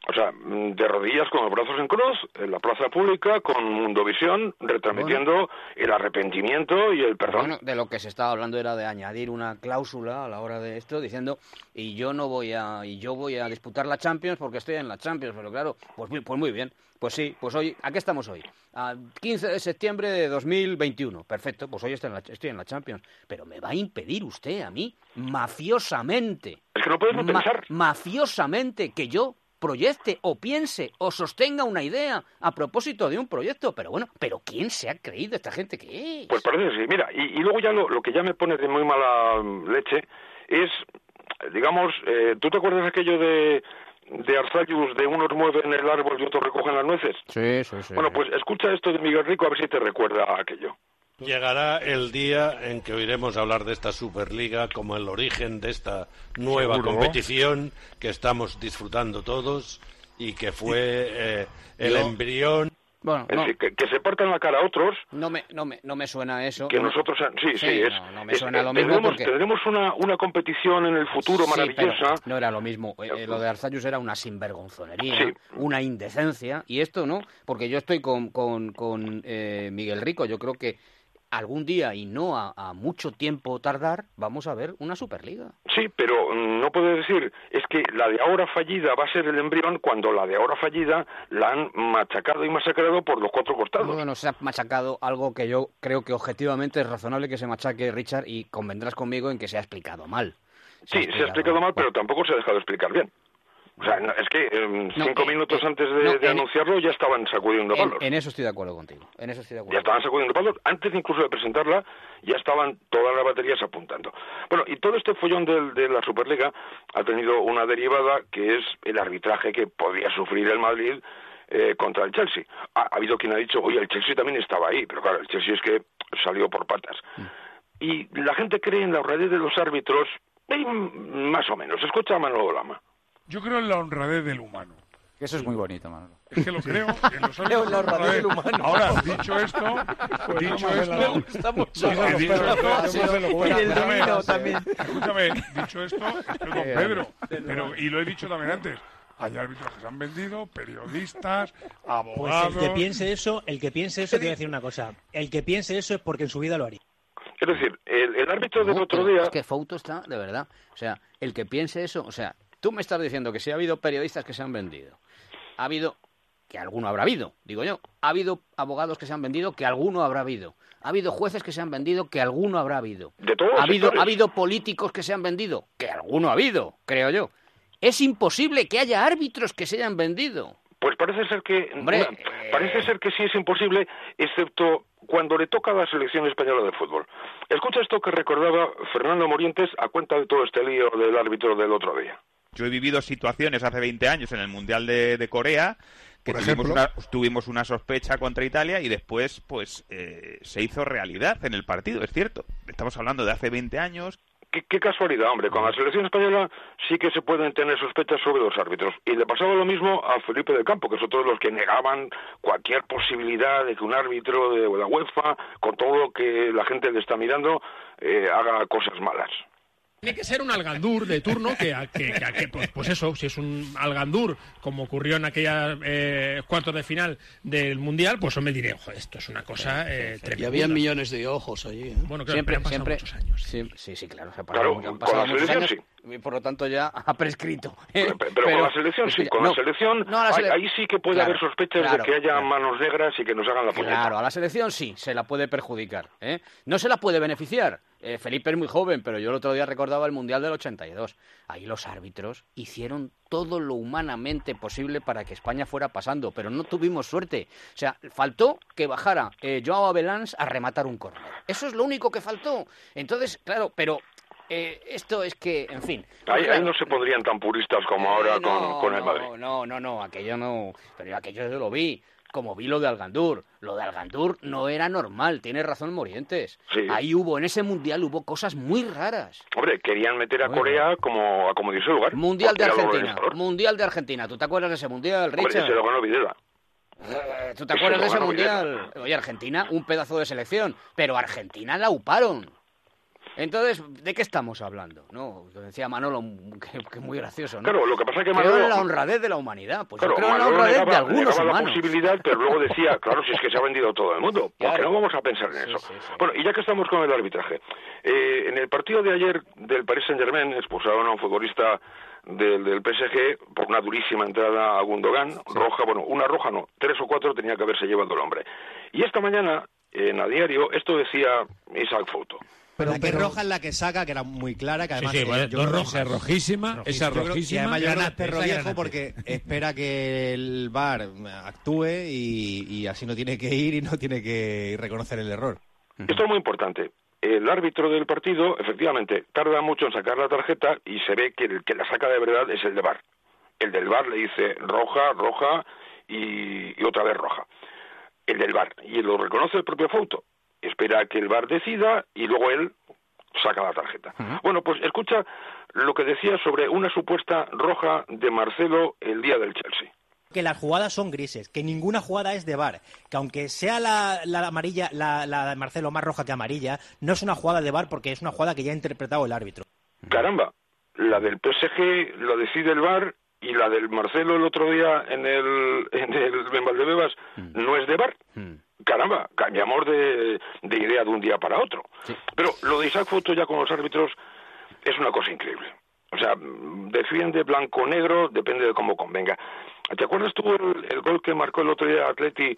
O sea, de rodillas con los brazos en cruz, en la plaza pública, con Mundovisión, retransmitiendo el arrepentimiento y el perdón. Bueno, de lo que se estaba hablando era de añadir una cláusula a la hora de esto, diciendo, yo voy a disputar la Champions porque estoy en la Champions, pero claro, pues muy bien. Pues sí, pues hoy, ¿a qué estamos hoy? A 15 de septiembre de 2021. Perfecto, pues hoy estoy en la Champions. Pero me va a impedir usted a mí, mafiosamente. Es que no podemos pensar. Mafiosamente, que yo proyecte o piense o sostenga una idea a propósito de un proyecto. Pero bueno, ¿pero quién se ha creído esta gente que es? Pues parece que sí. Mira, y luego ya lo que ya me pone de muy mala leche es, digamos, ¿tú te acuerdas aquello de Arzallus, de unos mueven el árbol y otros recogen las nueces? Sí. Bueno, pues escucha esto de Miguel Rico a ver si te recuerda aquello. Llegará el día en que oiremos hablar de esta Superliga como el origen de esta nueva competición que estamos disfrutando todos y que fue el embrión. Bueno, es decir, que se partan la cara a otros. No me suena eso. Que nosotros, no me suena lo mismo porque tendremos una competición en el futuro maravillosa. No era lo mismo. Lo de Arzallus era una sinvergonzonería, una indecencia, y esto no, porque yo estoy con Miguel Rico. Yo creo que algún día, y no a mucho tiempo tardar, vamos a ver una Superliga. Sí, pero no puedo decir, es que la de ahora fallida va a ser el embrión cuando la de ahora fallida la han machacado y masacrado por los cuatro costados. Bueno, se ha machacado algo que yo creo que objetivamente es razonable que se machaque, Richard, y convendrás conmigo en que se ha explicado mal. Se ha explicado mal, pero tampoco se ha dejado explicar bien. O sea, es que 5 minutos antes de anunciarlo ya estaban sacudiendo palos. En eso estoy de acuerdo contigo. Ya estaban sacudiendo palos. Antes incluso de presentarla, ya estaban todas las baterías apuntando. Bueno, y todo este follón de la Superliga ha tenido una derivada que es el arbitraje que podía sufrir el Madrid contra el Chelsea. Ha habido quien ha dicho, oye, el Chelsea también estaba ahí, pero claro, el Chelsea es que salió por patas. Y la gente cree en la honradez de los árbitros, más o menos. Escucha a Manolo Lama. Yo creo en la honradez del humano. Eso es muy bonito, Manolo. Es que lo creo. En la honradez del humano. Ahora, dicho esto, escúchame, dicho esto, estoy con Pedro, y lo he dicho también antes. Hay árbitros que se han vendido, periodistas, abogados. Pues el que piense eso, te voy a decir una cosa. El que piense eso es porque en su vida lo haría. Es decir, el árbitro del otro día. Es que Fouto está, de verdad. O sea, el que piense eso, o sea, tú me estás diciendo que si ha habido periodistas que se han vendido, ha habido, que alguno habrá habido, digo yo, ha habido abogados que se han vendido, que alguno habrá habido, ha habido jueces que se han vendido, que alguno habrá habido, ha habido políticos que se han vendido, que alguno ha habido, creo yo. Es imposible que haya árbitros que se hayan vendido. Pues parece ser que sí es imposible, excepto cuando le toca a la selección española de fútbol. Escucha esto que recordaba Fernando Morientes a cuenta de todo este lío del árbitro del otro día. Yo he vivido situaciones hace 20 años en el Mundial de Corea que tuvimos una sospecha contra Italia y después se hizo realidad en el partido, es cierto. Estamos hablando de hace 20 años. Qué casualidad, hombre. Con la selección española sí que se pueden tener sospechas sobre los árbitros. Y le pasaba lo mismo a Felipe del Campo, que son todos los que negaban cualquier posibilidad de que un árbitro de la UEFA, con todo lo que la gente le está mirando, haga cosas malas. Tiene que ser un Algandur de turno pues eso, si es un Algandur, como ocurrió en aquella cuartos de final del Mundial, pues me diré, ojo, esto es una cosa tremenda. Y había millones de ojos allí. Bueno, claro, siempre muchos años. Sí, claro. Han pasado muchos años, y por lo tanto ya ha prescrito. Pero con la selección sí, la selección ahí sí que puede haber sospechas de que haya manos negras y que nos hagan la puñeta. Claro, a la selección sí, se la puede perjudicar. No se la puede beneficiar. Felipe es muy joven, pero yo el otro día recordaba el Mundial del 82. Ahí los árbitros hicieron todo lo humanamente posible para que España fuera pasando, pero no tuvimos suerte. O sea, faltó que bajara Joao Abelans a rematar un córner. Eso es lo único que faltó. Entonces, claro, pero esto es que, en fin. Ahí no se pondrían tan puristas como ahora con el Madrid. No, aquello no. Pero aquello yo lo vi. Como vi lo de Algandur. Lo de Algandur no era normal, tiene razón Morientes. Sí. Ahí en ese Mundial hubo cosas muy raras. Hombre, querían meter a Corea como dio su lugar. Mundial de Argentina. ¿Tú te acuerdas de ese Mundial, Richard? Hombre, se lo ganó Videla. ¿Tú te acuerdas de ese Mundial? Oye, Argentina, un pedazo de selección, pero Argentina la uparon. Entonces, ¿de qué estamos hablando? No, lo decía Manolo, que muy gracioso, ¿no? Claro, lo que pasa es que Manolo... Creo en la honradez de la humanidad. Pues claro, yo creo en la honradez de algunos humanos. la posibilidad, pero luego decía, claro, si es que se ha vendido todo el mundo, porque no vamos a pensar en eso. Sí. Bueno, y ya que estamos con el arbitraje, en el partido de ayer del Paris Saint-Germain expulsaron a un futbolista del PSG por una durísima entrada a Gundogan, roja, bueno, una roja no, 3 o 4 tenía que haberse llevado el hombre. Y esta mañana, en A Diario, esto decía Isaac Fouto. Pero la que roja es la que saca, que era muy clara, que además... Esa es rojísima. Y además yo creo que perro viejo porque espera que el VAR actúe y así no tiene que ir y no tiene que reconocer el error. Esto es muy importante. El árbitro del partido, efectivamente, tarda mucho en sacar la tarjeta y se ve que el que la saca de verdad es el de VAR. El del VAR le dice roja, roja y otra vez roja. El del VAR. Y lo reconoce el propio Fouto. Espera que el VAR decida y luego él saca la tarjeta. Bueno, pues escucha lo que decía sobre una supuesta roja de Marcelo el día del Chelsea. Que las jugadas son grises, que ninguna jugada es de VAR, que aunque sea la amarilla, la de Marcelo más roja que amarilla, no es una jugada de VAR porque es una jugada que ya ha interpretado el árbitro. Caramba, la del PSG lo decide el VAR y la del Marcelo el otro día en Valdebebas no es de VAR. Caramba, cambiamos de idea de un día para otro. Sí. Pero lo de Isaac Fouto ya con los árbitros es una cosa increíble. O sea, defiende blanco-negro, depende de cómo convenga. ¿Te acuerdas tú el gol que marcó el otro día Atleti,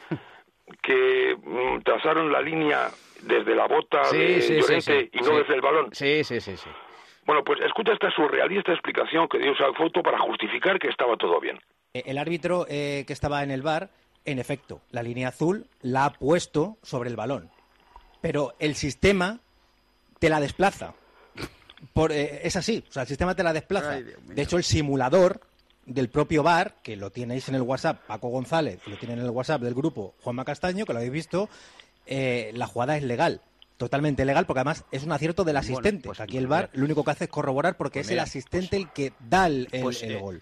que trazaron la línea desde la bota de Llorente y no desde el balón? Sí. Bueno, pues escucha esta surrealista explicación que dio Isaac Fouto para justificar que estaba todo bien. El árbitro que estaba en el VAR, en efecto, la línea azul la ha puesto sobre el balón, pero el sistema te la desplaza. Es así, o sea, el sistema te la desplaza. Ay, de hecho, el simulador del propio VAR, que lo tenéis en el WhatsApp, Paco González, y lo tiene en el WhatsApp del grupo Juanma Castaño, que lo habéis visto, la jugada es legal. Totalmente legal, porque además es un acierto del asistente. Pues aquí el VAR lo único que hace es corroborar porque es el asistente el que da el gol.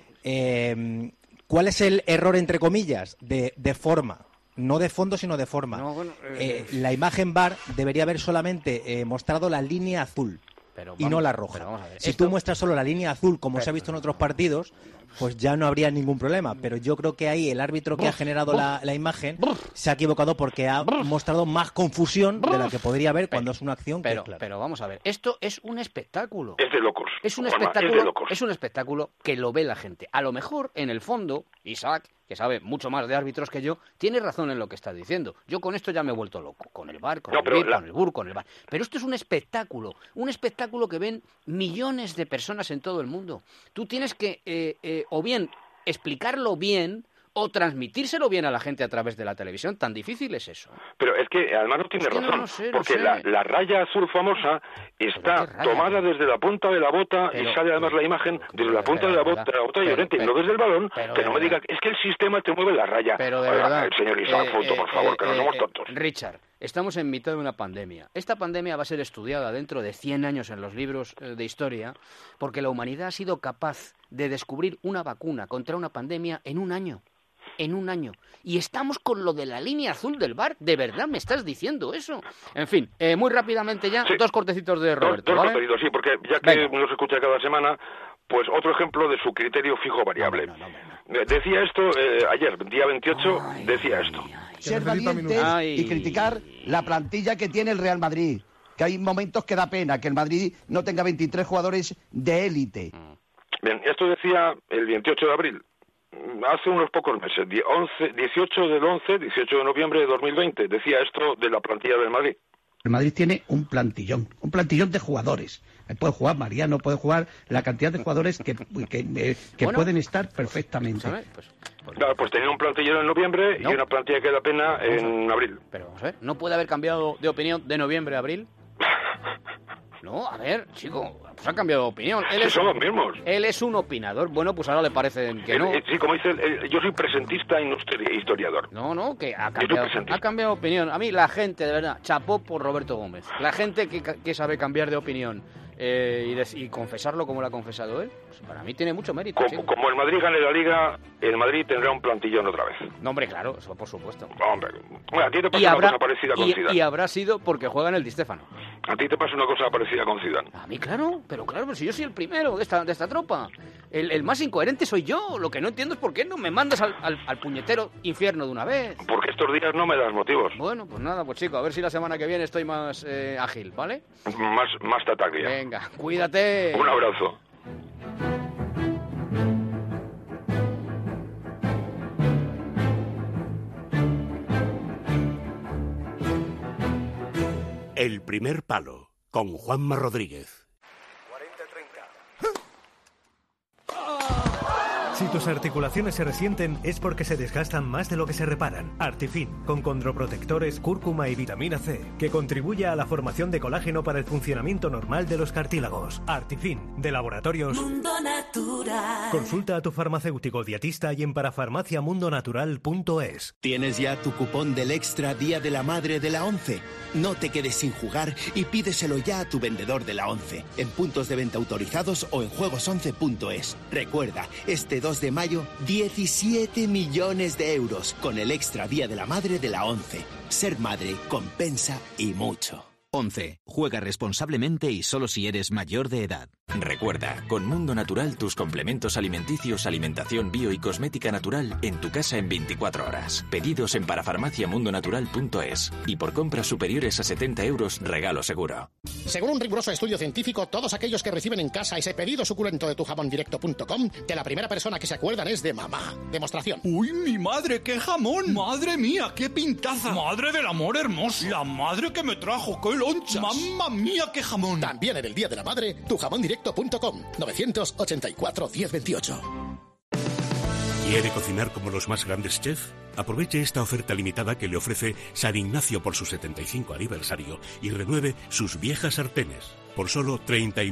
¿Cuál es el error, entre comillas? De forma. No de fondo, sino de forma. La imagen VAR debería haber solamente mostrado la línea azul y no la roja. Si tú muestras solo la línea azul, como se ha visto en otros partidos, pues ya no habría ningún problema. Pero yo creo que ahí el árbitro que ha generado la imagen se ha equivocado porque ha mostrado más confusión de la que podría haber cuando es una acción que es clara. Pero vamos a ver, esto es un espectáculo. Es de locos. Es un espectáculo que lo ve la gente. A lo mejor, en el fondo, Isaac, que sabe mucho más de árbitros que yo, tiene razón en lo que está diciendo. Yo con esto ya me he vuelto loco. Con el VAR, con el BUR, con el VAR. Pero esto es un espectáculo que ven millones de personas en todo el mundo. Tú tienes que o bien explicarlo bien o transmitírselo bien a la gente a través de la televisión. Tan difícil es eso. Pero es que además no tiene razón, porque la raya azul famosa está tomada desde la punta de la bota y sale además la imagen desde la punta de la bota de Llorente y no desde el balón. Que no me diga, es que el sistema te mueve la raya. Pero de verdad, el señor Isaac Fouto, por favor, que no somos tontos. Richard, estamos en mitad de una pandemia. Esta pandemia va a ser estudiada dentro de 100 años en los libros de historia, porque la humanidad ha sido capaz de descubrir una vacuna contra una pandemia en un año. Y estamos con lo de la línea azul del VAR. ¿De verdad me estás diciendo eso? En fin, muy rápidamente ya, 2 cortecitos de Roberto. Dos cortecitos, sí, porque ya que nos escucha cada semana, pues otro ejemplo de su criterio fijo variable. Decía esto ayer, día 28, decía esto. Ser valientes y criticar la plantilla que tiene el Real Madrid. Que hay momentos que da pena que el Madrid no tenga 23 jugadores de élite. Bien, esto decía el 28 de abril. Hace unos pocos meses, 18 de noviembre de 2020, decía esto de la plantilla del Madrid. El Madrid tiene un plantillón de jugadores. Puede jugar Mariano, puede jugar la cantidad de jugadores que pueden estar perfectamente. Claro, pues tenía un plantillón en noviembre y una plantilla que da pena en abril. Pero vamos a ver, ¿no puede haber cambiado de opinión de noviembre a abril? No, a ver, chico, pues ha cambiado de opinión. Son los mismos. Él es un opinador. Bueno, pues ahora le parece que no. Sí, como dice, yo soy presentista y historiador. No, que ha cambiado de opinión. A mí la gente, de verdad, chapó por Roberto Gómez. La gente que sabe cambiar de opinión y confesarlo como lo ha confesado él, pues para mí tiene mucho mérito. Como el Madrid gane la Liga, el Madrid tendrá un plantillón otra vez. No, hombre, claro, eso por supuesto. Hombre, a ti te pasa una cosa parecida con Zidane. Y habrá sido porque juega en el Di Stéfano. A ti te pasa una cosa parecida con Zidane. A mí, claro, pero si yo soy el primero de esta tropa. El más incoherente soy yo. Lo que no entiendo es por qué no me mandas al puñetero infierno de una vez. Porque estos días no me das motivos. Bueno, pues nada, pues chico, a ver si la semana que viene estoy más ágil, ¿vale? Más tataglia. Venga, cuídate. Un abrazo. El primer palo, con Juanma Rodríguez. Si tus articulaciones se resienten es porque se desgastan más de lo que se reparan. Artifin, con condroprotectores, cúrcuma y vitamina C, que contribuye a la formación de colágeno para el funcionamiento normal de los cartílagos. Artifin, de Laboratorios Mundo Natural. Consulta a tu farmacéutico dietista y en parafarmaciamundonatural.es. ¿Tienes ya tu cupón del Extra Día de la Madre de la ONCE? No te quedes sin jugar y pídeselo ya a tu vendedor de la ONCE, en puntos de venta autorizados o en juegos11.es. Recuerda, este 2 de mayo, 17 millones de euros con el Extra Día de la Madre de la ONCE. Ser madre compensa y mucho. 11. Juega responsablemente y solo si eres mayor de edad. Recuerda, con Mundo Natural tus complementos alimenticios, alimentación bio y cosmética natural en tu casa en 24 horas. Pedidos en parafarmaciamundonatural.es y por compras superiores a 70 euros, regalo seguro. Según un riguroso estudio científico, todos aquellos que reciben en casa ese pedido suculento de tujamondirecto.com, de la primera persona que se acuerdan es de mamá. Demostración. ¡Uy, mi madre, qué jamón! ¡Madre mía, qué pintaza! ¡Madre del amor hermoso! ¡La madre que me trajo, qué lonchas! ¡Mamma mía, qué jamón! También en el Día de la Madre, tujamondirecto.com, 984 1028. ¿Quiere cocinar como los más grandes chefs? Aproveche esta oferta limitada que le ofrece San Ignacio por su 75 aniversario y renueve sus viejas sartenes. Por solo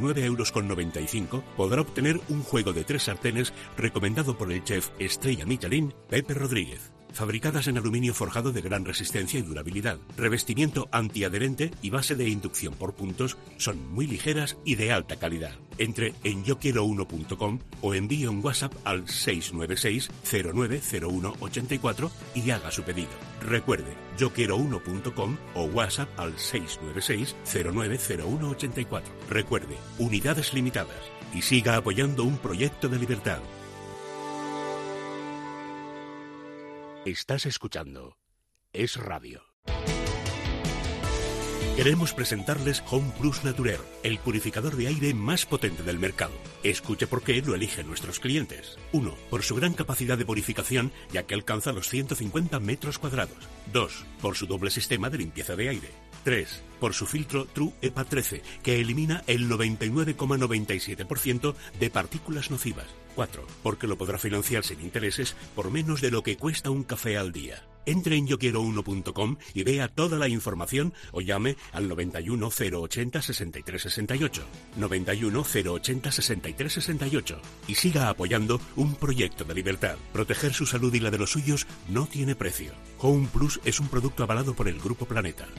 39,95 € podrá obtener un juego de 3 sartenes recomendado por el chef estrella Michelin, Pepe Rodríguez. Fabricadas en aluminio forjado de gran resistencia y durabilidad, revestimiento antiadherente y base de inducción por puntos, son muy ligeras y de alta calidad. Entre en yoquiero1.com o envíe un WhatsApp al 696 090184 y haga su pedido. Recuerde, yoquiero1.com o WhatsApp al 696 090184. Recuerde, unidades limitadas y siga apoyando un proyecto de libertad. Estás escuchando Es Radio. Queremos presentarles Home Plus Naturel, el purificador de aire más potente del mercado. Escuche por qué lo eligen nuestros clientes. 1. Por su gran capacidad de purificación, ya que alcanza los 150 metros cuadrados. 2. Por su doble sistema de limpieza de aire. 3. Por su filtro True EPA 13, que elimina el 99,97% de partículas nocivas. 4. Porque lo podrá financiar sin intereses por menos de lo que cuesta un café al día. Entre en yoquiero1.com y vea toda la información o llame al 91 080 63 68. 91 080 63 68. Y siga apoyando un proyecto de libertad. Proteger su salud y la de los suyos no tiene precio. Home Plus es un producto avalado por el Grupo Planeta.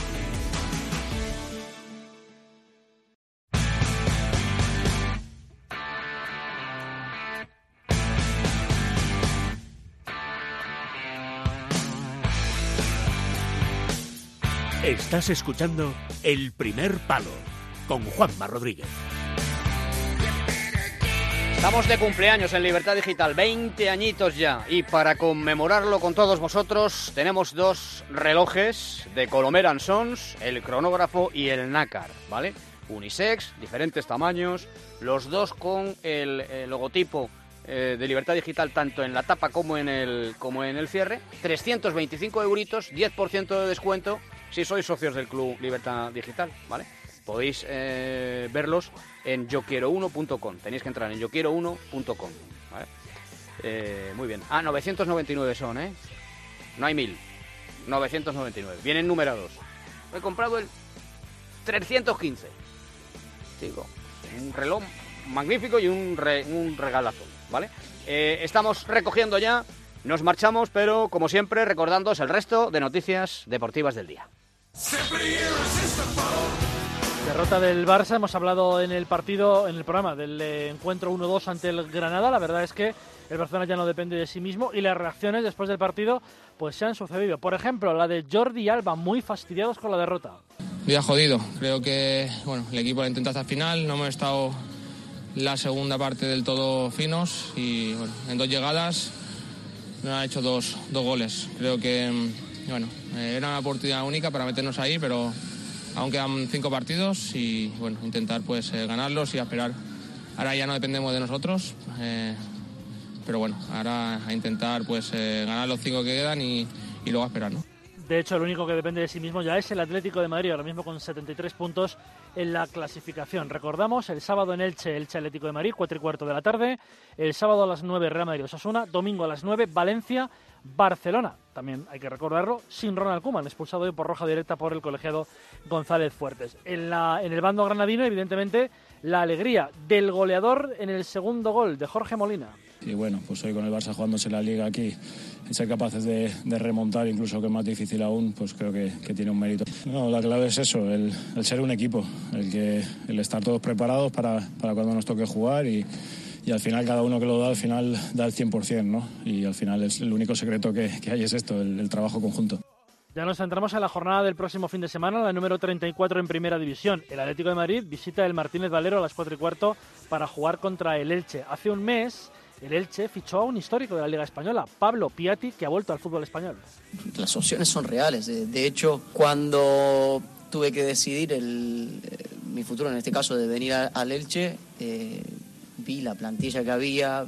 Estás escuchando El Primer Palo con Juanma Rodríguez. Estamos de cumpleaños en Libertad Digital, 20 añitos ya. Y para conmemorarlo con todos vosotros, tenemos 2 relojes de Colomer & Sons, el cronógrafo y el nácar, ¿vale? Unisex, diferentes tamaños, los dos con el logotipo de Libertad Digital tanto en la tapa como en el cierre. 325 euritos, 10% de descuento si sois socios del Club Libertad Digital, ¿vale? Podéis verlos en yoquiero1.com. Tenéis que entrar en yoquiero1.com, ¿vale? Muy bien. 999 son, ¿eh? No hay 1000. 999. Vienen numerados. He comprado el 315. Digo, un reloj magnífico y un regalazo, ¿vale? Estamos recogiendo ya. Nos marchamos, pero como siempre, recordándoos el resto de noticias deportivas del día. Derrota del Barça, hemos hablado en el programa del encuentro 1-2 ante el Granada. La verdad es que el Barcelona ya no depende de sí mismo y las reacciones después del partido pues se han sucedido. Por ejemplo, la de Jordi y Alba, muy fastidiados con la derrota. Día jodido, creo que el equipo lo intenta hasta el final, no hemos estado la segunda parte del todo finos y en 2 llegadas nos han hecho dos goles. Creo que era una oportunidad única para meternos ahí, pero aún quedan 5 partidos y intentar ganarlos y esperar. Ahora ya no dependemos de nosotros, pero ahora a intentar ganar los 5 que quedan y luego a esperar, ¿no? De hecho, el único que depende de sí mismo ya es el Atlético de Madrid, ahora mismo con 73 puntos en la clasificación. Recordamos, el sábado en Elche Atlético de Madrid, 4:15 de la tarde. El sábado a las 9, Real Madrid-Osasuna. Domingo a las 9, Valencia-Barcelona. También hay que recordarlo, sin Ronald Koeman, expulsado hoy por roja directa por el colegiado González Fuertes. En el bando granadino, evidentemente, la alegría del goleador en el segundo gol de Jorge Molina. Y pues hoy con el Barça jugándose la Liga aquí, ser capaces de remontar, incluso que es más difícil aún, pues creo que tiene un mérito. No, la clave es eso, el ser un equipo, el estar todos preparados para cuando nos toque jugar y al final cada uno que lo da, al final da el 100%, ¿no? Y al final es el único secreto que hay es esto, el trabajo conjunto. Ya nos centramos en la jornada del próximo fin de semana, la número 34 en Primera División. El Atlético de Madrid visita el Martínez Valero a las 4:15 para jugar contra el Elche. Hace un mes el Elche fichó a un histórico de la Liga Española, Pablo Piatti, que ha vuelto al fútbol español. Las opciones son reales. De hecho, cuando tuve que decidir mi futuro, en este caso de venir al Elche, vi la plantilla que había,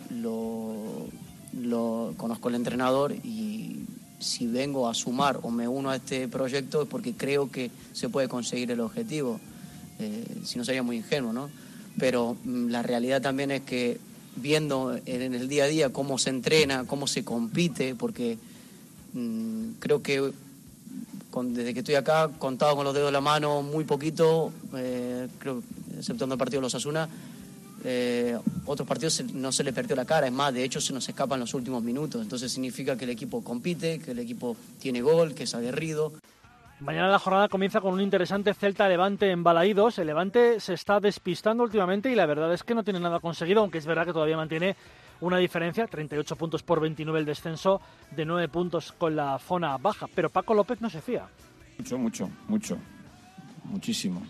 lo conozco el entrenador y si vengo a sumar o me uno a este proyecto es porque creo que se puede conseguir el objetivo. Si no sería muy ingenuo, ¿no? Pero la realidad también es que viendo en el día a día cómo se entrena, cómo se compite, porque creo que desde que estoy acá, contado con los dedos de la mano, muy poquito, creo, exceptuando el partido de los Osasuna, otros partidos no se le perdió la cara, es más, de hecho se nos escapan los últimos minutos, entonces significa que el equipo compite, que el equipo tiene gol, que es aguerrido. Mañana la jornada comienza con un interesante Celta-Levante en Balaídos. El Levante se está despistando últimamente y la verdad es que no tiene nada conseguido, aunque es verdad que todavía mantiene una diferencia, 38 puntos por 29 el descenso, de 9 puntos con la zona baja. Pero Paco López no se fía. Muchísimo.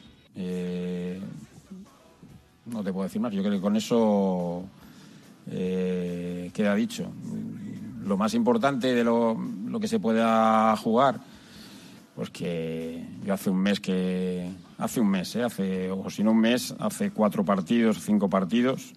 No te puedo decir más, yo creo que con eso queda dicho. Lo más importante de lo que se pueda jugar, pues que yo hace un mes, o si no un mes, hace 4 partidos, 5 partidos,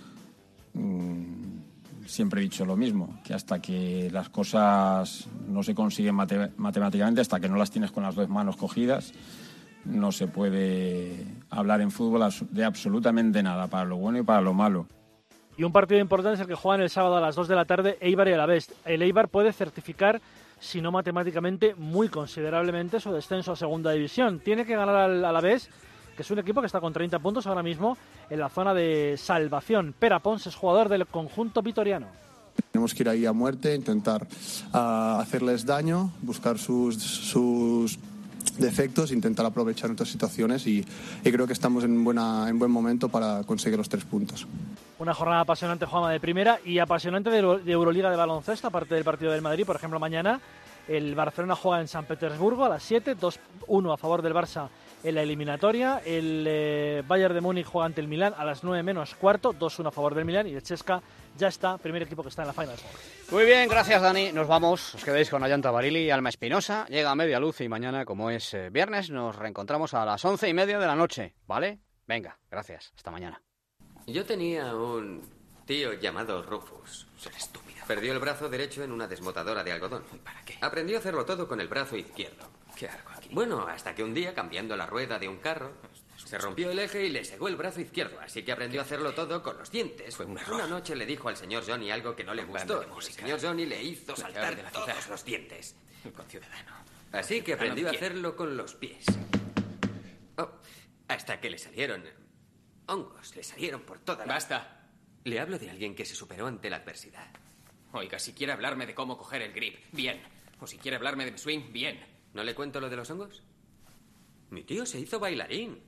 siempre he dicho lo mismo, que hasta que las cosas no se consiguen matemáticamente, hasta que no las tienes con las 2 manos cogidas, no se puede hablar en fútbol de absolutamente nada, para lo bueno y para lo malo. Y un partido importante es el que juegan el sábado a las 2 de la tarde, Eibar y Alavés. El Eibar puede certificar, si no matemáticamente, muy considerablemente su descenso a segunda división. Tiene que ganar al Alavés, que es un equipo que está con 30 puntos ahora mismo en la zona de salvación. Pera Pons es jugador del conjunto vitoriano. Tenemos que ir ahí a muerte, intentar hacerles daño, buscar sus defectos, intentar aprovechar nuestras situaciones y creo que estamos en buen momento para conseguir los 3 puntos. Una jornada apasionante, Juanma, de primera y apasionante de Euroliga de baloncesto, aparte del partido del Madrid. Por ejemplo, mañana el Barcelona juega en San Petersburgo a las 7, 2-1 a favor del Barça en la eliminatoria. El Bayern de Múnich juega ante el Milán a las 9 menos cuarto, 2-1 a favor del Milán, y el Chesca ya está, primer equipo que está en la Final Four. Muy bien, gracias Dani, nos vamos, os quedáis con Ayanta Barili y Alma Espinosa, llega a Media Luz y mañana, como es viernes, nos reencontramos a las 11:30 de la noche, ¿vale? Venga, gracias, hasta mañana. Yo tenía un tío llamado Rufus. Ser estúpido. Perdió el brazo derecho en una desmotadora de algodón. ¿Para qué? Aprendió a hacerlo todo con el brazo izquierdo. ¿Qué hago aquí? Bueno, hasta que un día, cambiando la rueda de un carro, se rompió el eje y le segó el brazo izquierdo, así que aprendió a hacerlo todo con los dientes. Fue un error. Una noche le dijo al señor Johnny algo que no le gustó. El señor Johnny le hizo saltar de todos los dientes. Con Ciudadano. Así que aprendió a hacerlo con los pies. Oh, hasta que le salieron hongos, le salieron por toda la... Basta. Le hablo de alguien que se superó ante la adversidad. Oiga, si quiere hablarme de cómo coger el grip, bien. O si quiere hablarme de mi swing, bien. ¿No le cuento lo de los hongos? Mi tío se hizo bailarín.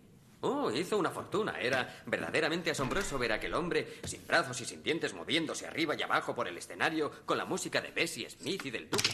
Oh, hizo una fortuna. Era verdaderamente asombroso ver a aquel hombre sin brazos y sin dientes moviéndose arriba y abajo por el escenario con la música de Bessie Smith y del Duque.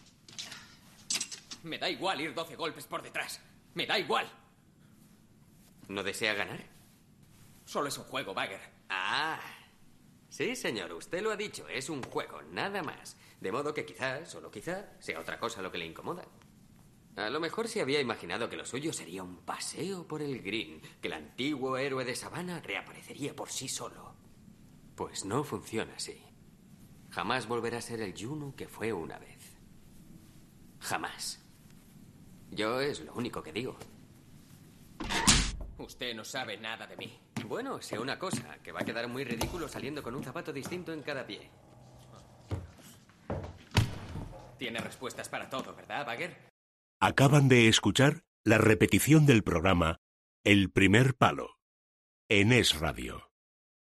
Me da igual ir 12 golpes por detrás. Me da igual. ¿No desea ganar? Solo es un juego, Bagger. Ah, sí, señor, usted lo ha dicho. Es un juego, nada más. De modo que quizá, solo quizá, sea otra cosa lo que le incomoda. A lo mejor se había imaginado que lo suyo sería un paseo por el green, que el antiguo héroe de sabana reaparecería por sí solo. Pues no funciona así. Jamás volverá a ser el Juno que fue una vez. Jamás. Yo es lo único que digo. Usted no sabe nada de mí. Bueno, sé una cosa, que va a quedar muy ridículo saliendo con un zapato distinto en cada pie. Tiene respuestas para todo, ¿verdad, Bagger? Acaban de escuchar la repetición del programa El primer palo en Es Radio.